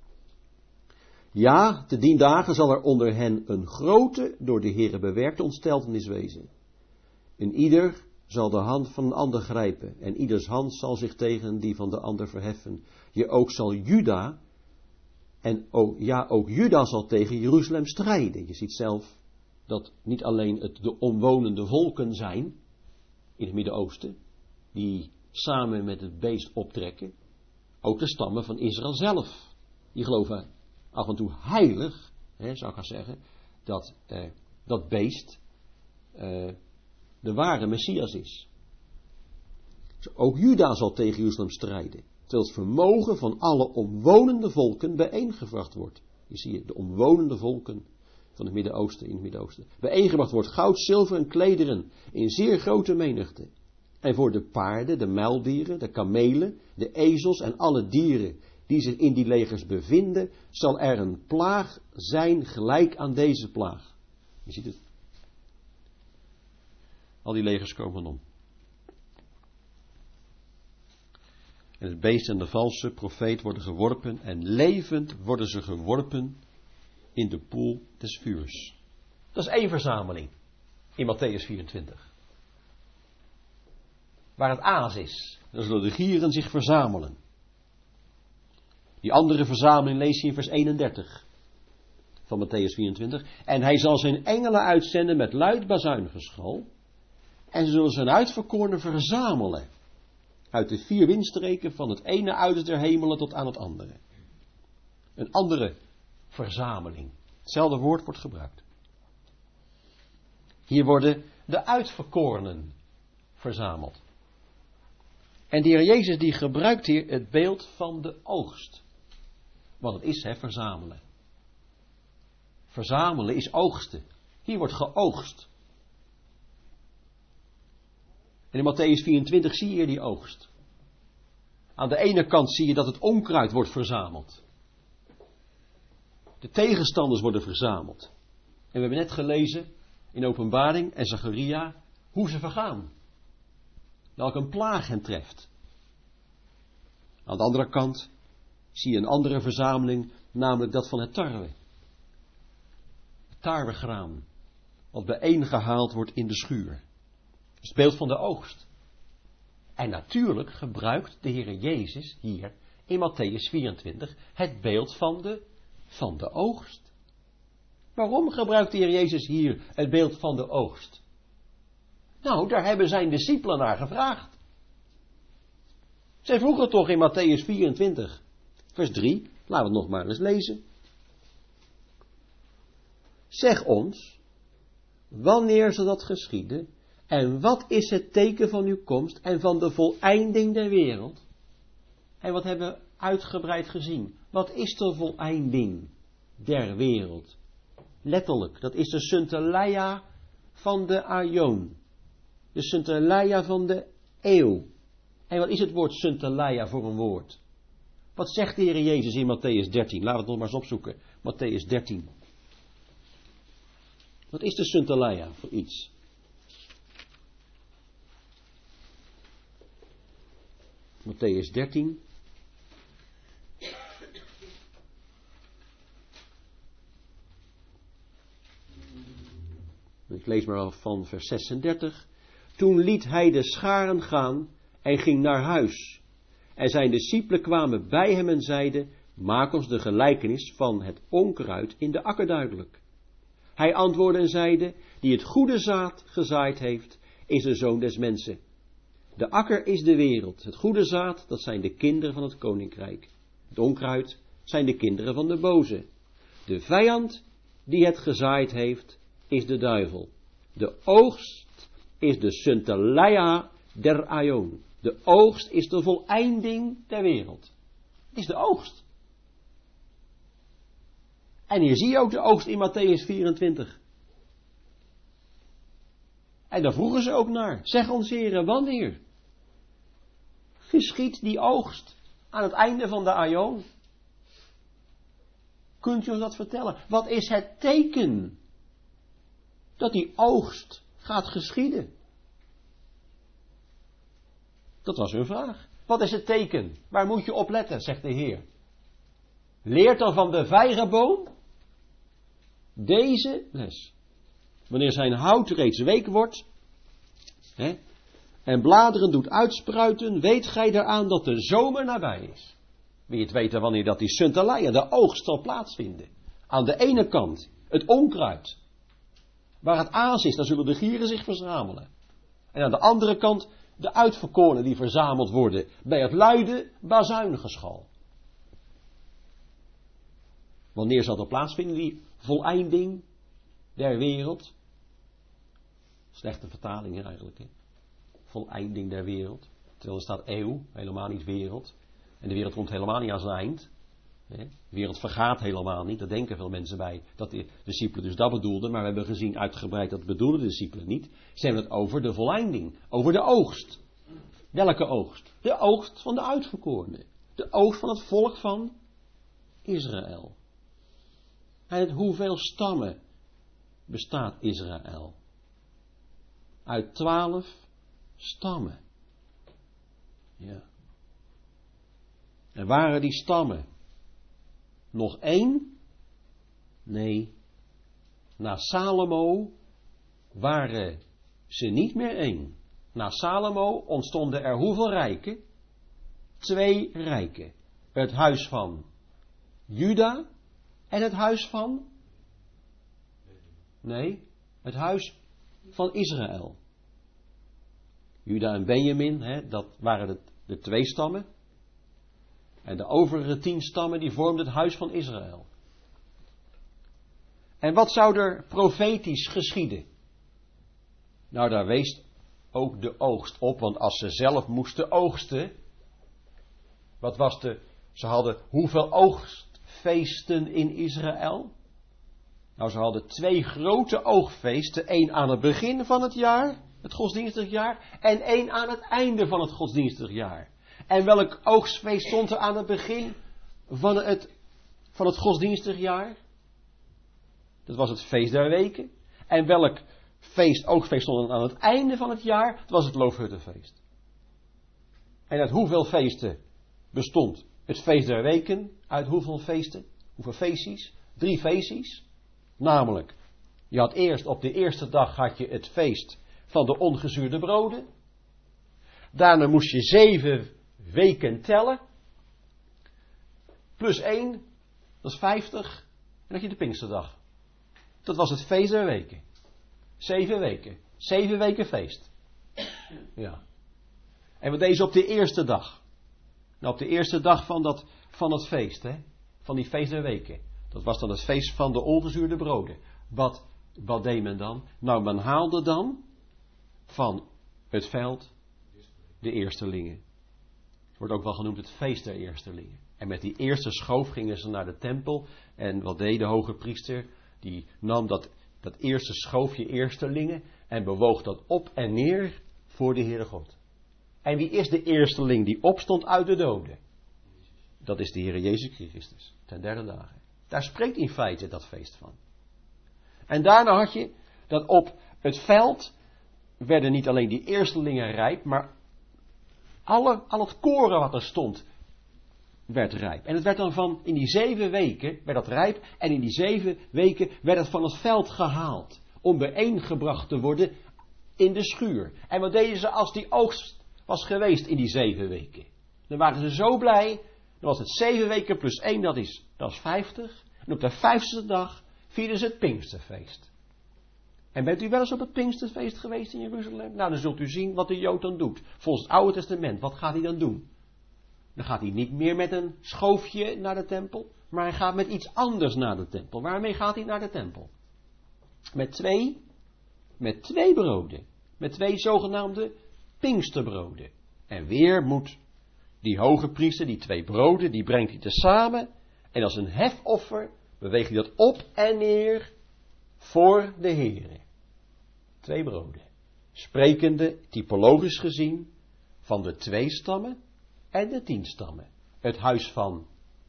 Ja, te dien dagen zal er onder hen een grote, door de Heere bewerkte ontsteltenis wezen. En ieder zal de hand van een ander grijpen, en ieders hand zal zich tegen die van de ander verheffen. Je ook zal Juda, en ook, ja, ook Juda zal tegen Jeruzalem strijden. Je ziet zelf dat niet alleen het de omwonende volken zijn, in het Midden-Oosten, die samen met het beest optrekken, ook de stammen van Israël zelf. Die geloven af en toe heilig, hè, zou ik gaan zeggen, dat eh, dat beest eh, de ware Messias is. Dus ook Juda zal tegen Jeruzalem strijden, terwijl het vermogen van alle omwonende volken bijeengebracht wordt. Je ziet de omwonende volken van het Midden-Oosten, in het Midden-Oosten. Bijeengebracht wordt goud, zilver en klederen in zeer grote menigte. En voor de paarden, de muildieren, de kamelen, de ezels en alle dieren die zich in die legers bevinden, zal er een plaag zijn gelijk aan deze plaag. Je ziet het. Al die legers komen om. En het beest en de valse profeet worden geworpen en levend worden ze geworpen in de poel des vuurs. Dat is één verzameling in Matthäus vierentwintig. Waar het aas is, dan zullen de gieren zich verzamelen. Die andere verzameling lees je in vers eenendertig van Matthäus vierentwintig. En hij zal zijn engelen uitzenden met luid bazuingeschal. En ze zullen zijn uitverkorenen verzamelen. Uit de vier windstreken van het ene uiterste der hemelen tot aan het andere. Een andere verzameling. Hetzelfde woord wordt gebruikt. Hier worden de uitverkorenen verzameld. En de Heer Jezus die gebruikt hier het beeld van de oogst. Want het is, hè, verzamelen. Verzamelen is oogsten. Hier wordt geoogst. En in Matthäus vierentwintig zie je die oogst. Aan de ene kant zie je dat het onkruid wordt verzameld. De tegenstanders worden verzameld. En we hebben net gelezen in Openbaring en Zacharia hoe ze vergaan. Welke een plaag hen treft. Aan de andere kant zie je een andere verzameling, namelijk dat van het tarwe. Het tarwegraan, wat bijeengehaald wordt in de schuur. Dat is het beeld van de oogst. En natuurlijk gebruikt de Heer Jezus hier in Matthäus vierentwintig het beeld van de, van de oogst. Waarom gebruikt de Heer Jezus hier het beeld van de oogst? Nou, daar hebben zijn discipelen naar gevraagd. Zij vroegen toch in Matthäus vierentwintig, vers drie, laten we het nog maar eens lezen. Zeg ons, wanneer zal dat geschieden? En wat is het teken van uw komst en van de voleinding der wereld? En wat hebben we uitgebreid gezien? Wat is de voleinding der wereld? Letterlijk, dat is de Sunteleia van de Aion. De Sunteleia van de eeuw. En wat is het woord Sunteleia voor een woord? Wat zegt de Heer Jezus in Matthäus dertien? Laten we het nog maar eens opzoeken. Matthäus dertien. Wat is de Sunteleia voor iets? Matthäus dertien. Ik lees maar al van vers zesendertig. Toen liet hij de scharen gaan en ging naar huis. En zijn discipelen kwamen bij hem en zeiden, maak ons de gelijkenis van het onkruid in de akker duidelijk. Hij antwoordde en zeide, die het goede zaad gezaaid heeft, is de zoon des mensen. De akker is de wereld. Het goede zaad, dat zijn de kinderen van het koninkrijk. Het onkruid zijn de kinderen van de boze. De vijand die het gezaaid heeft, is de duivel. De oogst is de Sunteleia der Aion. De oogst is de voleinding der wereld. Het is de oogst. En hier zie je ook de oogst in Matthäus vierentwintig. En daar vroegen ze ook naar. Zeg ons, heren, wanneer geschiedt die oogst aan het einde van de Aion? Kunt u ons dat vertellen? Wat is het teken dat die oogst gaat geschieden? Dat was hun vraag. Wat is het teken? Waar moet je op letten, zegt de Heer. Leert dan van de vijgenboom deze les. Wanneer zijn hout reeds week wordt Hè? En bladeren doet uitspruiten, weet gij daaraan dat de zomer nabij is. Wil je het weten wanneer dat die Suntalaya, de oogst, zal plaatsvinden? Aan de ene kant het onkruid. Waar het aas is, daar zullen de gieren zich verzamelen. En aan de andere kant de uitverkorenen die verzameld worden bij het luide bazuinengeschal. Wanneer zal er plaatsvinden die voleinding der wereld? Slechte vertalingen eigenlijk, hè? Voleinding der wereld. Terwijl er staat eeuw, helemaal niet wereld. En de wereld komt helemaal niet aan zijn eind. De wereld vergaat helemaal niet. Daar denken veel mensen bij dat de discipelen dus dat bedoelden. Maar we hebben gezien uitgebreid dat bedoelden de discipelen niet. Ze hebben het over de voleinding. Over de oogst. Welke oogst? De oogst van de uitverkorenen. De oogst van het volk van Israël. En uit hoeveel stammen bestaat Israël? Uit twaalf stammen. Ja. En waren die stammen nog één? Nee. Na Salomo waren ze niet meer één. Na Salomo ontstonden er hoeveel rijken? Twee rijken. Het huis van Juda en het huis van? Nee, het huis van Israël. Juda en Benjamin, hè, dat waren de, de twee stammen. En de overige tien stammen die vormden het huis van Israël. En wat zou er profetisch geschieden? Nou, daar wees ook de oogst op, want als ze zelf moesten oogsten, wat was de, ze hadden hoeveel oogstfeesten in Israël? Nou, ze hadden twee grote oogstfeesten, één aan het begin van het jaar, het godsdienstig jaar, en één aan het einde van het godsdienstig jaar. En welk oogstfeest stond er aan het begin van het, van het godsdienstig jaar? Dat was het feest der weken. En welk feest, oogstfeest stond er aan het einde van het jaar? Dat was het Loofhuttenfeest. En uit hoeveel feesten bestond het feest der weken? Uit hoeveel feesten? Hoeveel feestjes? Drie feestjes. Namelijk, je had eerst op de eerste dag had je het feest van de ongezuurde broden. Daarna moest je zeven weken tellen. Plus één, dat is vijftig. En dan had je de Pinksterdag. Dat was het feest der weken. Zeven weken. Zeven weken feest. Ja. En wat deed ze op de eerste dag? Nou, op de eerste dag van, dat, van het feest, hè? Van die feest der weken. Dat was dan het feest van de ongezuurde broden. Wat, wat deed men dan? Nou, men haalde dan van het veld de eerstelingen. Het wordt ook wel genoemd het feest der eerstelingen. En met die eerste schoof gingen ze naar de tempel. En wat deed de hoge priester? Die nam dat, dat eerste schoofje eerstelingen en bewoog dat op en neer voor de Heere God. En wie is de eersteling die opstond uit de doden? Dat is de Heere Jezus Christus, ten derde dagen. Daar spreekt in feite dat feest van. En daarna had je dat op het veld werden niet alleen die eerstelingen rijp, maar alle, al het koren wat er stond, werd rijp. En het werd dan van, in die zeven weken werd dat rijp, en in die zeven weken werd het van het veld gehaald, om bijeengebracht te worden in de schuur. En wat deden ze als die oogst was geweest in die zeven weken? Dan waren ze zo blij, dan was het zeven weken plus één, dat is, dat is vijftig. En op de vijftigste dag vierden ze het Pinksterfeest. En bent u wel eens op het Pinksterfeest geweest in Jeruzalem? Nou, dan zult u zien wat de Jood dan doet. Volgens het Oude Testament, wat gaat hij dan doen? Dan gaat hij niet meer met een schoofje naar de tempel, maar hij gaat met iets anders naar de tempel. Waarmee gaat hij naar de tempel? Met twee, met twee broden. Met twee zogenaamde Pinksterbroden. En weer moet die hoge priester, die twee broden, die brengt hij tezamen. En als een hefoffer beweegt hij dat op en neer voor de Heere. Twee broden. Sprekende, typologisch gezien, van de twee stammen en de tien stammen. Het huis van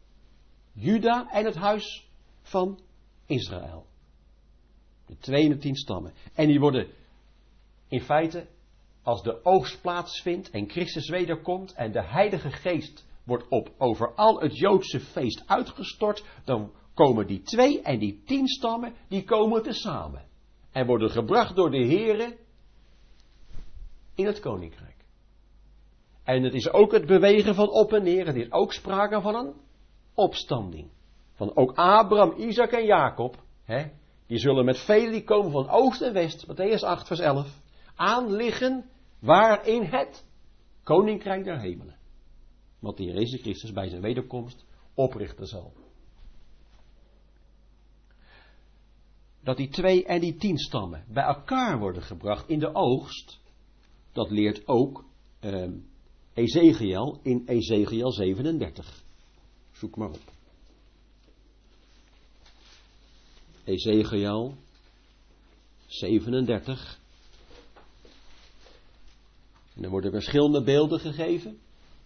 Juda en het huis van Israël. De twee en de tien stammen. En die worden in feite, als de oogst plaatsvindt en Christus wederkomt en de Heilige Geest wordt op over al het Joodse feest uitgestort, dan komen die twee en die tien stammen, die komen tezamen. En worden gebracht door de Heere in het koninkrijk. En het is ook het bewegen van op en neer. Het is ook sprake van een opstanding. Van ook Abraham, Isaac en Jacob. Hè, die zullen met velen die komen van oost en west. Matthäus acht vers elf. Aanliggen waarin het koninkrijk der hemelen. Wat de Heer Jezus Christus bij zijn wederkomst oprichten zal. Dat die twee en die tien stammen bij elkaar worden gebracht in de oogst. Dat leert ook eh, Ezekiel in Ezekiel zevenendertig. Zoek maar op. Ezekiel zevenendertig. En er worden verschillende beelden gegeven.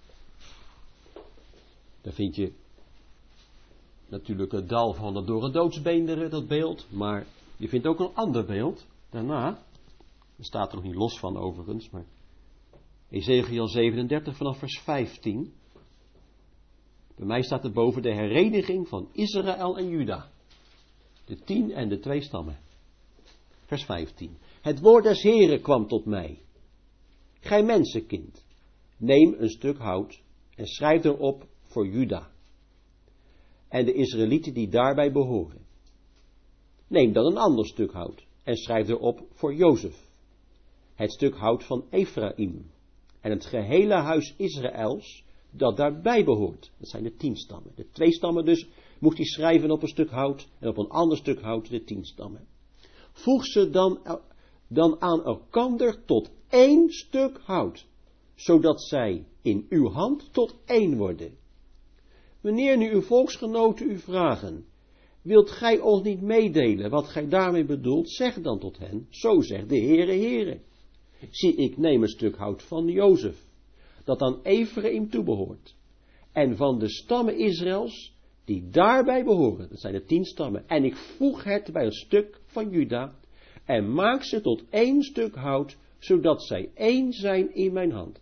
Daar vind je natuurlijk het dal van de door een doodsbeenderen, dat beeld. Maar je vindt ook een ander beeld daarna. Er staat er nog niet los van overigens. Maar Ezekiel zevenendertig vanaf vers vijftien. Bij mij staat er boven de hereniging van Israël en Juda. De tien en de twee stammen. Vers vijftien. Het woord des Heren kwam tot mij. Gij mensenkind, neem een stuk hout en schrijf erop voor Juda. En de Israëlieten die daarbij behoren. Neem dan een ander stuk hout en schrijf erop voor Jozef. Het stuk hout van Ephraim. En het gehele huis Israëls dat daarbij behoort. Dat zijn de tien stammen. De twee stammen dus moest hij schrijven op een stuk hout en op een ander stuk hout de tien stammen. Voeg ze dan, dan aan elkander tot één stuk hout, zodat zij in uw hand tot één worden. Wanneer nu uw volksgenoten u vragen, wilt gij ons niet meedelen wat gij daarmee bedoelt, zeg dan tot hen, zo zegt de Heere Heere. Zie, ik neem een stuk hout van Jozef, dat aan Ephraim toebehoort, en van de stammen Israëls, die daarbij behoren, dat zijn de tien stammen, en ik voeg het bij een stuk van Juda, en maak ze tot één stuk hout, zodat zij één zijn in mijn hand.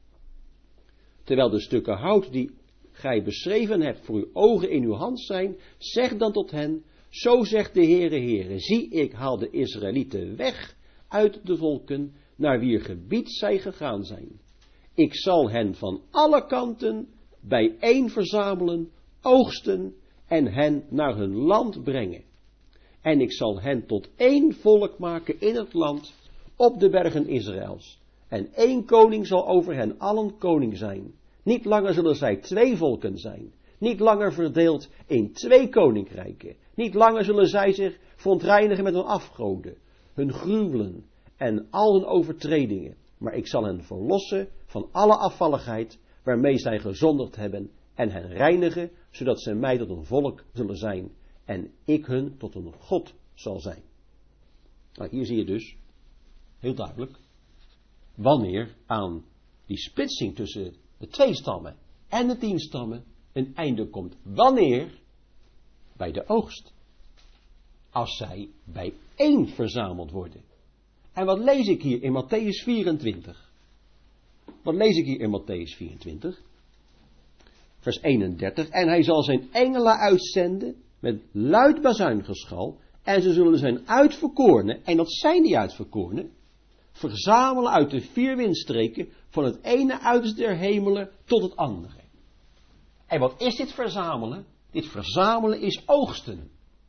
Terwijl de stukken hout die gij beschreven hebt voor uw ogen in uw hand zijn, zeg dan tot hen, zo zegt de Heere Heere, zie, ik haal de Israëlieten weg uit de volken, naar wier gebied zij gegaan zijn. Ik zal hen van alle kanten bijeen verzamelen, oogsten en hen naar hun land brengen. En ik zal hen tot één volk maken in het land, op de bergen Israëls. En één koning zal over hen allen koning zijn. Niet langer zullen zij twee volken zijn. Niet langer verdeeld in twee koninkrijken. Niet langer zullen zij zich verontreinigen met hun afgoden, hun gruwelen en al hun overtredingen. Maar ik zal hen verlossen van alle afvalligheid waarmee zij gezondigd hebben en hen reinigen, zodat zij mij tot een volk zullen zijn en ik hun tot een God zal zijn. Nou, hier zie je dus heel duidelijk wanneer aan die splitsing tussen de twee stammen en de tien stammen een einde komt. Wanneer? Bij de oogst. Als zij bijeen verzameld worden. En wat lees ik hier in Matthäus vierentwintig? Wat lees ik hier in Matthäus vierentwintig? Vers eenendertig. En hij zal zijn engelen uitzenden met luid bazuingeschal. En ze zullen zijn uitverkorenen, en dat zijn die uitverkorenen, verzamelen uit de vier windstreken van het ene uiterste der hemelen tot het andere. En wat is dit verzamelen? Dit verzamelen is oogsten.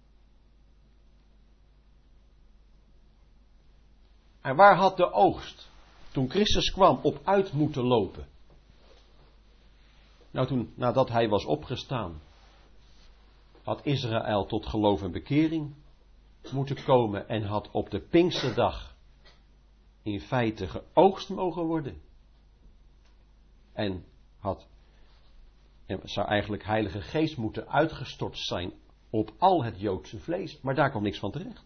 En waar had de oogst, toen Christus kwam, op uit moeten lopen? Nou, toen, nadat hij was opgestaan, had Israël tot geloof en bekering moeten komen en had op de Pinksterdag in feite geoogst mogen worden. En had, en zou eigenlijk Heilige Geest moeten uitgestort zijn op al het Joodse vlees, maar daar kwam niks van terecht.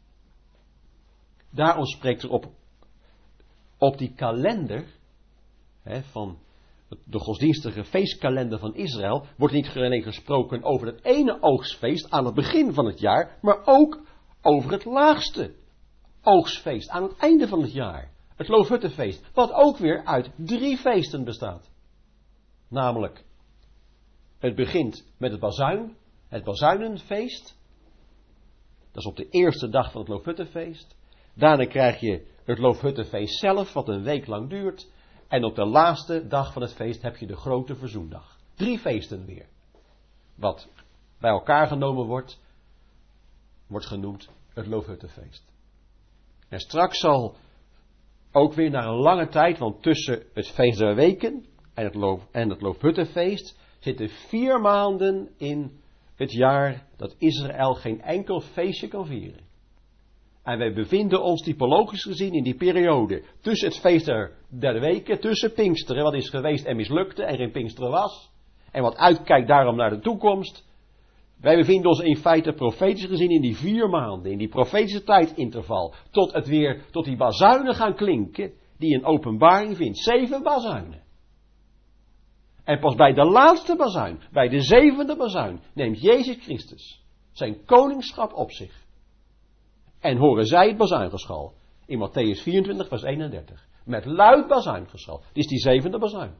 Daarom spreekt er op, op die kalender, hè, van de godsdienstige feestkalender van Israël, wordt niet alleen gesproken over het ene oogstfeest aan het begin van het jaar, maar ook over het laagste oogstfeest aan het einde van het jaar. Het Loofhuttenfeest, wat ook weer uit drie feesten bestaat. Namelijk, het begint met het bazuin, het bazuinenfeest. Dat is op de eerste dag van het Loofhuttenfeest. Daarna krijg je het Loofhuttenfeest zelf, wat een week lang duurt. En op de laatste dag van het feest heb je de grote verzoendag. Drie feesten weer. Wat bij elkaar genomen wordt, wordt genoemd het Loofhuttenfeest. En straks zal ook weer na een lange tijd, want tussen het feest der weken en het, loof, en het Loofhuttenfeest zitten vier maanden in het jaar dat Israël geen enkel feestje kan vieren. En wij bevinden ons typologisch gezien in die periode tussen het feest der, der weken, tussen Pinksteren, wat is geweest en mislukte en geen Pinksteren was, en wat uitkijkt daarom naar de toekomst. Wij bevinden ons in feite profetisch gezien in die vier maanden, in die profetische tijdinterval, tot het weer, tot die bazuinen gaan klinken, die een openbaring vindt. Zeven bazuinen. En pas bij de laatste bazuin, bij de zevende bazuin, neemt Jezus Christus zijn koningschap op zich. En horen zij het bazuingeschal. In Matthäus vierentwintig vers eenendertig. Met luid bazuingeschal. Dit is die zevende bazuin.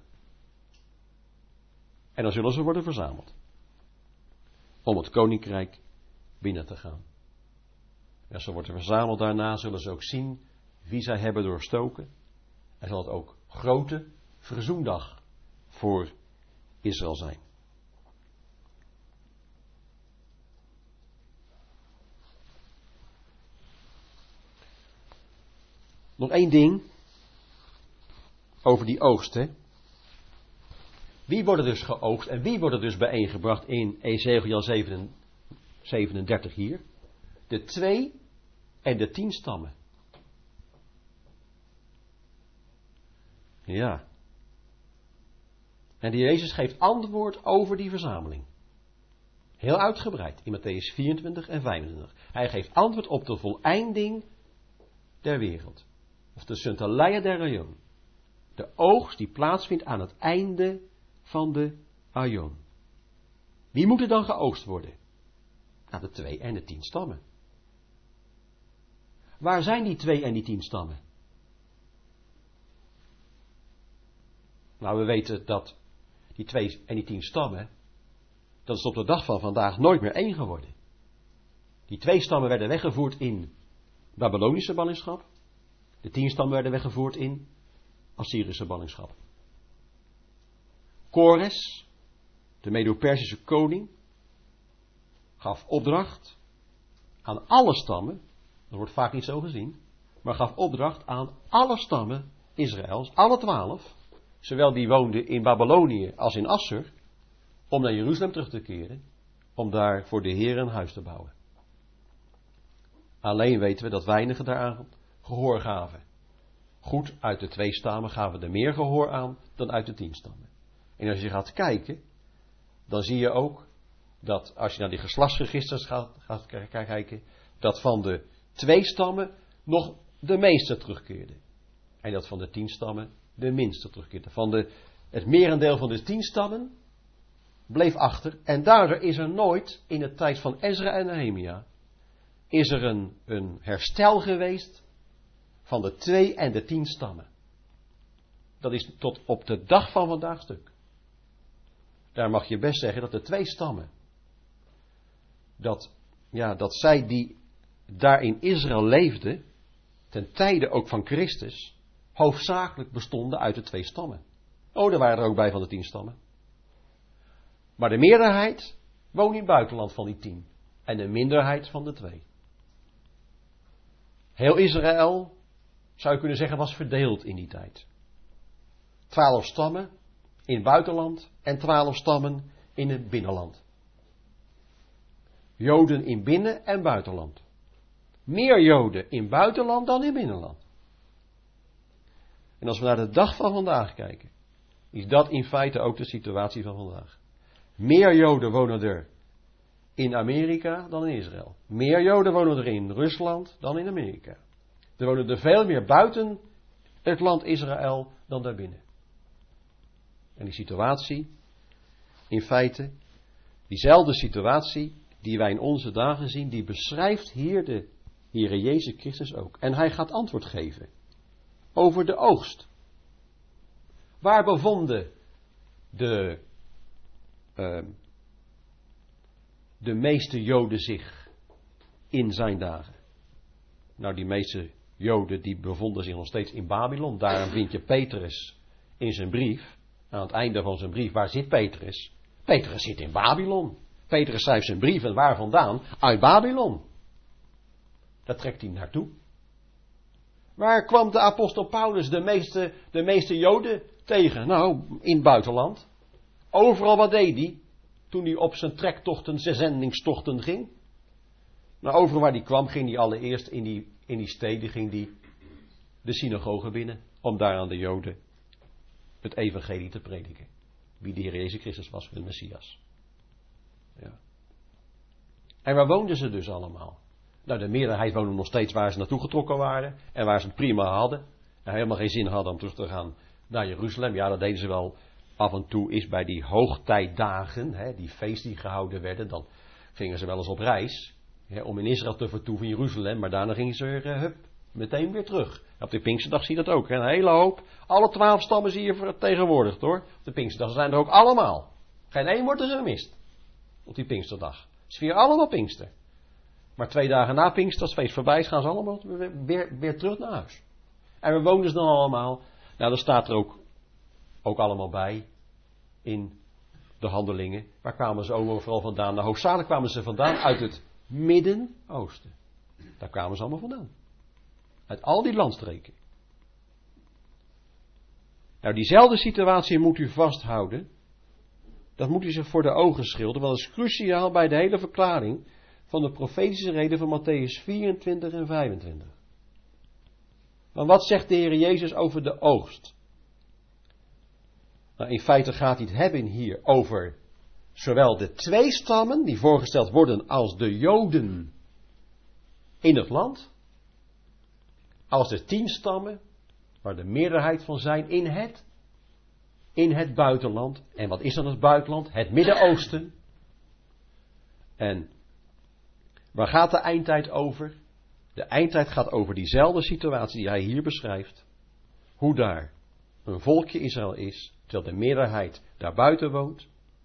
En dan zullen ze worden verzameld. Om het koninkrijk binnen te gaan. En als ze worden verzameld daarna zullen ze ook zien wie zij hebben doorstoken. En zal het ook grote verzoendag voor Israël zijn. Nog één ding over die oogst. Hè? Wie wordt er dus geoogst en wie wordt er dus bijeengebracht in Ezekiel zevenendertig hier? De twee en de tien stammen. Ja. En de Jezus geeft antwoord over die verzameling. Heel uitgebreid in Matthäus vierentwintig en vijfentwintig. Hij geeft antwoord op de voleinding der wereld. Of de Suntaleia der Aion. De oogst die plaatsvindt aan het einde van de Aion. Wie moet er dan geoogst worden? Nou, de twee en de tien stammen. Waar zijn die twee en die tien stammen? Nou, we weten dat die twee en die tien stammen, dat is op de dag van vandaag nooit meer één geworden. Die twee stammen werden weggevoerd in Babylonische ballingschap. De tien stammen werden weggevoerd in Assyrische ballingschap. Kores, de Medo-Persische koning, gaf opdracht aan alle stammen, dat wordt vaak niet zo gezien, maar gaf opdracht aan alle stammen Israëls, alle twaalf, zowel die woonden in Babylonië als in Assur, om naar Jeruzalem terug te keren, om daar voor de Heer een huis te bouwen. Alleen weten we dat weinigen daaraan gehoor gaven. Goed, uit de twee stammen gaven er meer gehoor aan dan uit de tien stammen. En als je gaat kijken, dan zie je ook dat als je naar die geslachtsregisters gaat, gaat kijken, dat van de twee stammen nog de meeste terugkeerden. En dat van de tien stammen de minste terugkeerden. Van de, het merendeel van de tien stammen bleef achter. En daardoor is er nooit in de tijd van Ezra en Nehemia, is er een, een herstel geweest van de twee en de tien stammen. Dat is tot op de dag van vandaag stuk. Daar mag je best zeggen dat de twee stammen, dat, ja, dat zij die daar in Israël leefden, ten tijde ook van Christus, hoofdzakelijk bestonden uit de twee stammen. Oh, er waren er ook bij van de tien stammen. Maar de meerderheid woonde in het buitenland van die tien. En de minderheid van de twee. Heel Israël, zou je kunnen zeggen, was verdeeld in die tijd. Twaalf stammen in het buitenland en twaalf stammen in het binnenland. Joden in binnen- en buitenland. Meer Joden in buitenland dan in binnenland. En als we naar de dag van vandaag kijken, is dat in feite ook de situatie van vandaag. Meer Joden wonen er in Amerika dan in Israël. Meer Joden wonen er in Rusland dan in Amerika. Er wonen er veel meer buiten het land Israël dan daarbinnen. En die situatie, in feite, diezelfde situatie die wij in onze dagen zien, die beschrijft hier de Heere Jezus Christus ook. En hij gaat antwoord geven over de oogst. Waar bevonden de, uh, de meeste Joden zich in zijn dagen? Nou, die meeste Joden die bevonden zich nog steeds in Babylon. Daarom vind je Petrus in zijn brief, aan het einde van zijn brief, waar zit Petrus? Petrus zit in Babylon. Petrus schrijft zijn brief en waar vandaan? Uit Babylon. Daar trekt hij naartoe. Waar kwam de apostel Paulus de meeste, de meeste Joden tegen? Nou, in het buitenland. Overal wat deed hij toen hij op zijn trektochten, zijn zendingstochten ging? Nou, overal waar hij kwam, ging hij allereerst in die, in die steden, ging hij de synagoge binnen, om daar aan de Joden het evangelie te prediken. Wie de Heer Jezus Christus was, hun Messias. Ja. En waar woonden ze dus allemaal? Nou, de meerderheid woonde nog steeds waar ze naartoe getrokken waren. En waar ze het prima hadden. En helemaal geen zin hadden om terug te gaan naar Jeruzalem. Ja, dat deden ze wel af en toe. Is bij die hoogtijdagen, hè, die feesten die gehouden werden. Dan gingen ze wel eens op reis. Hè, om in Israël te vertoeven in Jeruzalem. Maar daarna gingen ze er, uh, hup, meteen weer terug. Op de Pinksterdag zie je dat ook. Hè, een hele hoop. Alle twaalf stammen zie je vertegenwoordigd hoor. Op de Pinksterdag zijn er ook allemaal. Geen één wordt er gemist. Op die Pinksterdag. Ze vieren allemaal Pinkster. Maar twee dagen na Pinkster, als het feest voorbij is, gaan ze allemaal weer, weer, weer terug naar huis. En we woonden ze dan allemaal. Nou, dat staat er ook, ook allemaal bij. In de handelingen. Waar kwamen ze overal vandaan? Nou, hoofdzakelijk kwamen ze vandaan uit het Midden-Oosten. Daar kwamen ze allemaal vandaan. Uit al die landstreken. Nou, diezelfde situatie moet u vasthouden. Dat moet u zich voor de ogen schilderen. Want dat is cruciaal bij de hele verklaring van de profetische reden van Matthäus vierentwintig en vijfentwintig. Maar wat zegt de Heer Jezus over de oogst? Nou, in feite gaat hij het hebben hier over zowel de twee stammen die voorgesteld worden als de Joden in het land, als de tien stammen waar de meerderheid van zijn in het, in het buitenland. En wat is dan het buitenland? Het Midden-Oosten. En waar gaat de eindtijd over? De eindtijd gaat over diezelfde situatie die hij hier beschrijft. Hoe daar een volkje Israël is, terwijl de meerderheid daarbuiten woont.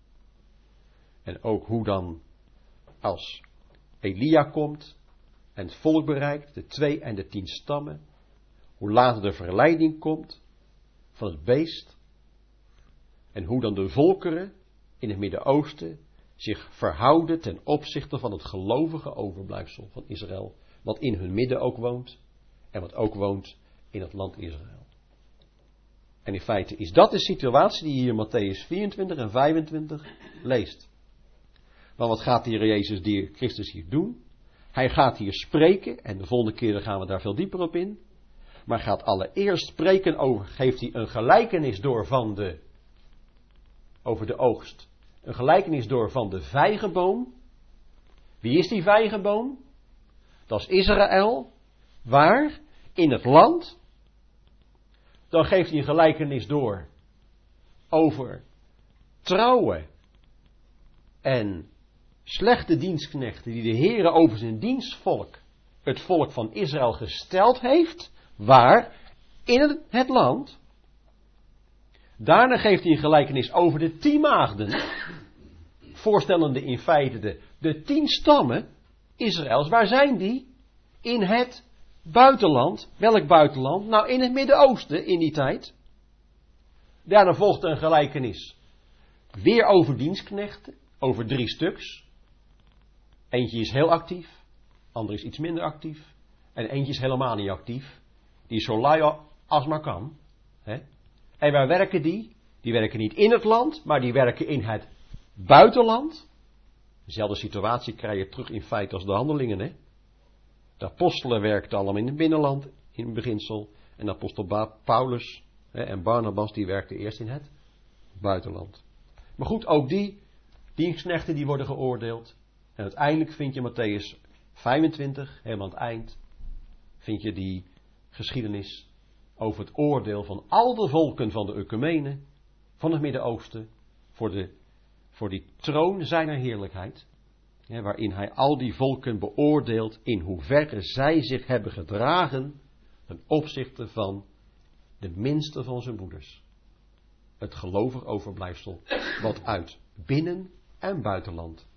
En ook hoe dan als Elia komt en het volk bereikt, de twee en de tien stammen. Hoe later de verleiding komt van het beest. En hoe dan de volkeren in het Midden-Oosten zich verhouden ten opzichte van het gelovige overblijfsel van Israël, wat in hun midden ook woont en wat ook woont in het land Israël. En in feite is dat de situatie die hier Matthäus vierentwintig en vijfentwintig leest. Maar wat gaat de Heer Jezus, de Heer Christus hier doen? Hij gaat hier spreken, en de volgende keer gaan we daar veel dieper op in, maar gaat allereerst spreken over, geeft hij een gelijkenis door van de, over de oogst. Een gelijkenis door van de vijgenboom. Wie is die vijgenboom? Dat is Israël. Waar? In het land. Dan geeft hij een gelijkenis door over trouwe en slechte dienstknechten die de Heere over zijn dienstvolk, het volk van Israël, gesteld heeft. Waar? In het land. Daarna geeft hij een gelijkenis over de tien maagden, voorstellende in feite de, de tien stammen Israëls. Waar zijn die? In het buitenland. Welk buitenland? Nou, in het Midden-Oosten in die tijd. Daarna volgt een gelijkenis weer over dienstknechten, over drie stuks. Eentje is heel actief, ander is iets minder actief en eentje is helemaal niet actief. Die is zo lui als maar kan. Hè? En waar werken die? Die werken niet in het land, maar die werken in het buitenland. Dezelfde situatie krijg je terug in feite als de handelingen. Hè? De apostelen werkten allemaal in het binnenland, in het beginsel. En de apostel Paulus hè, en Barnabas, die werkten eerst in het buitenland. Maar goed, ook die dienstknechten die worden geoordeeld. En uiteindelijk vind je Matthäus vijfentwintig, helemaal aan het eind, vind je die geschiedenis over het oordeel van al de volken van de Ecumene, van het Midden-Oosten, voor, de, voor die troon zijner heerlijkheid, ja, waarin hij al die volken beoordeelt in hoeverre zij zich hebben gedragen ten opzichte van de minste van zijn broeders. Het gelovig overblijfsel wat uit binnen- en buitenland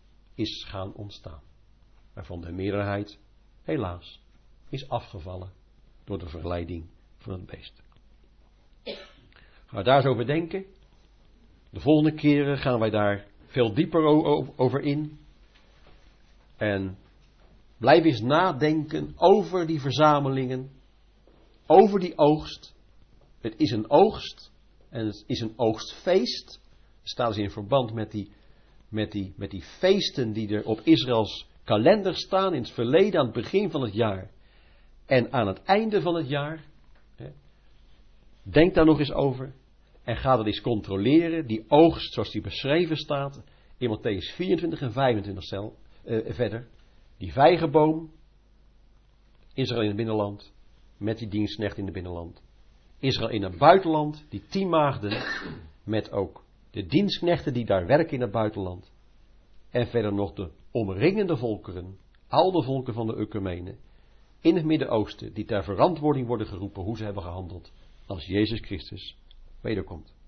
is gaan ontstaan. Waarvan de meerderheid helaas is afgevallen door de verleiding van het beest. Gaan we daar eens over denken. De volgende keren gaan wij daar veel dieper over in. En blijf eens nadenken over die verzamelingen, over die oogst. Het is een oogst en het is een oogstfeest. Staat dus in verband met die, met die, met die feesten die er op Israëls kalender staan in het verleden, aan het begin van het jaar en aan het einde van het jaar. Denk daar nog eens over en ga dat eens controleren. Die oogst zoals die beschreven staat in Matthäus vierentwintig en vijfentwintig cel, uh, verder. Die vijgenboom, Israël in het binnenland, met die dienstknecht in het binnenland. Israël in het buitenland, die tien maagden, met ook de dienstknechten die daar werken in het buitenland. En verder nog de omringende volkeren, al de volken van de Ecumene, in het Midden-Oosten, die ter verantwoording worden geroepen hoe ze hebben gehandeld als Jezus Christus wederkomt.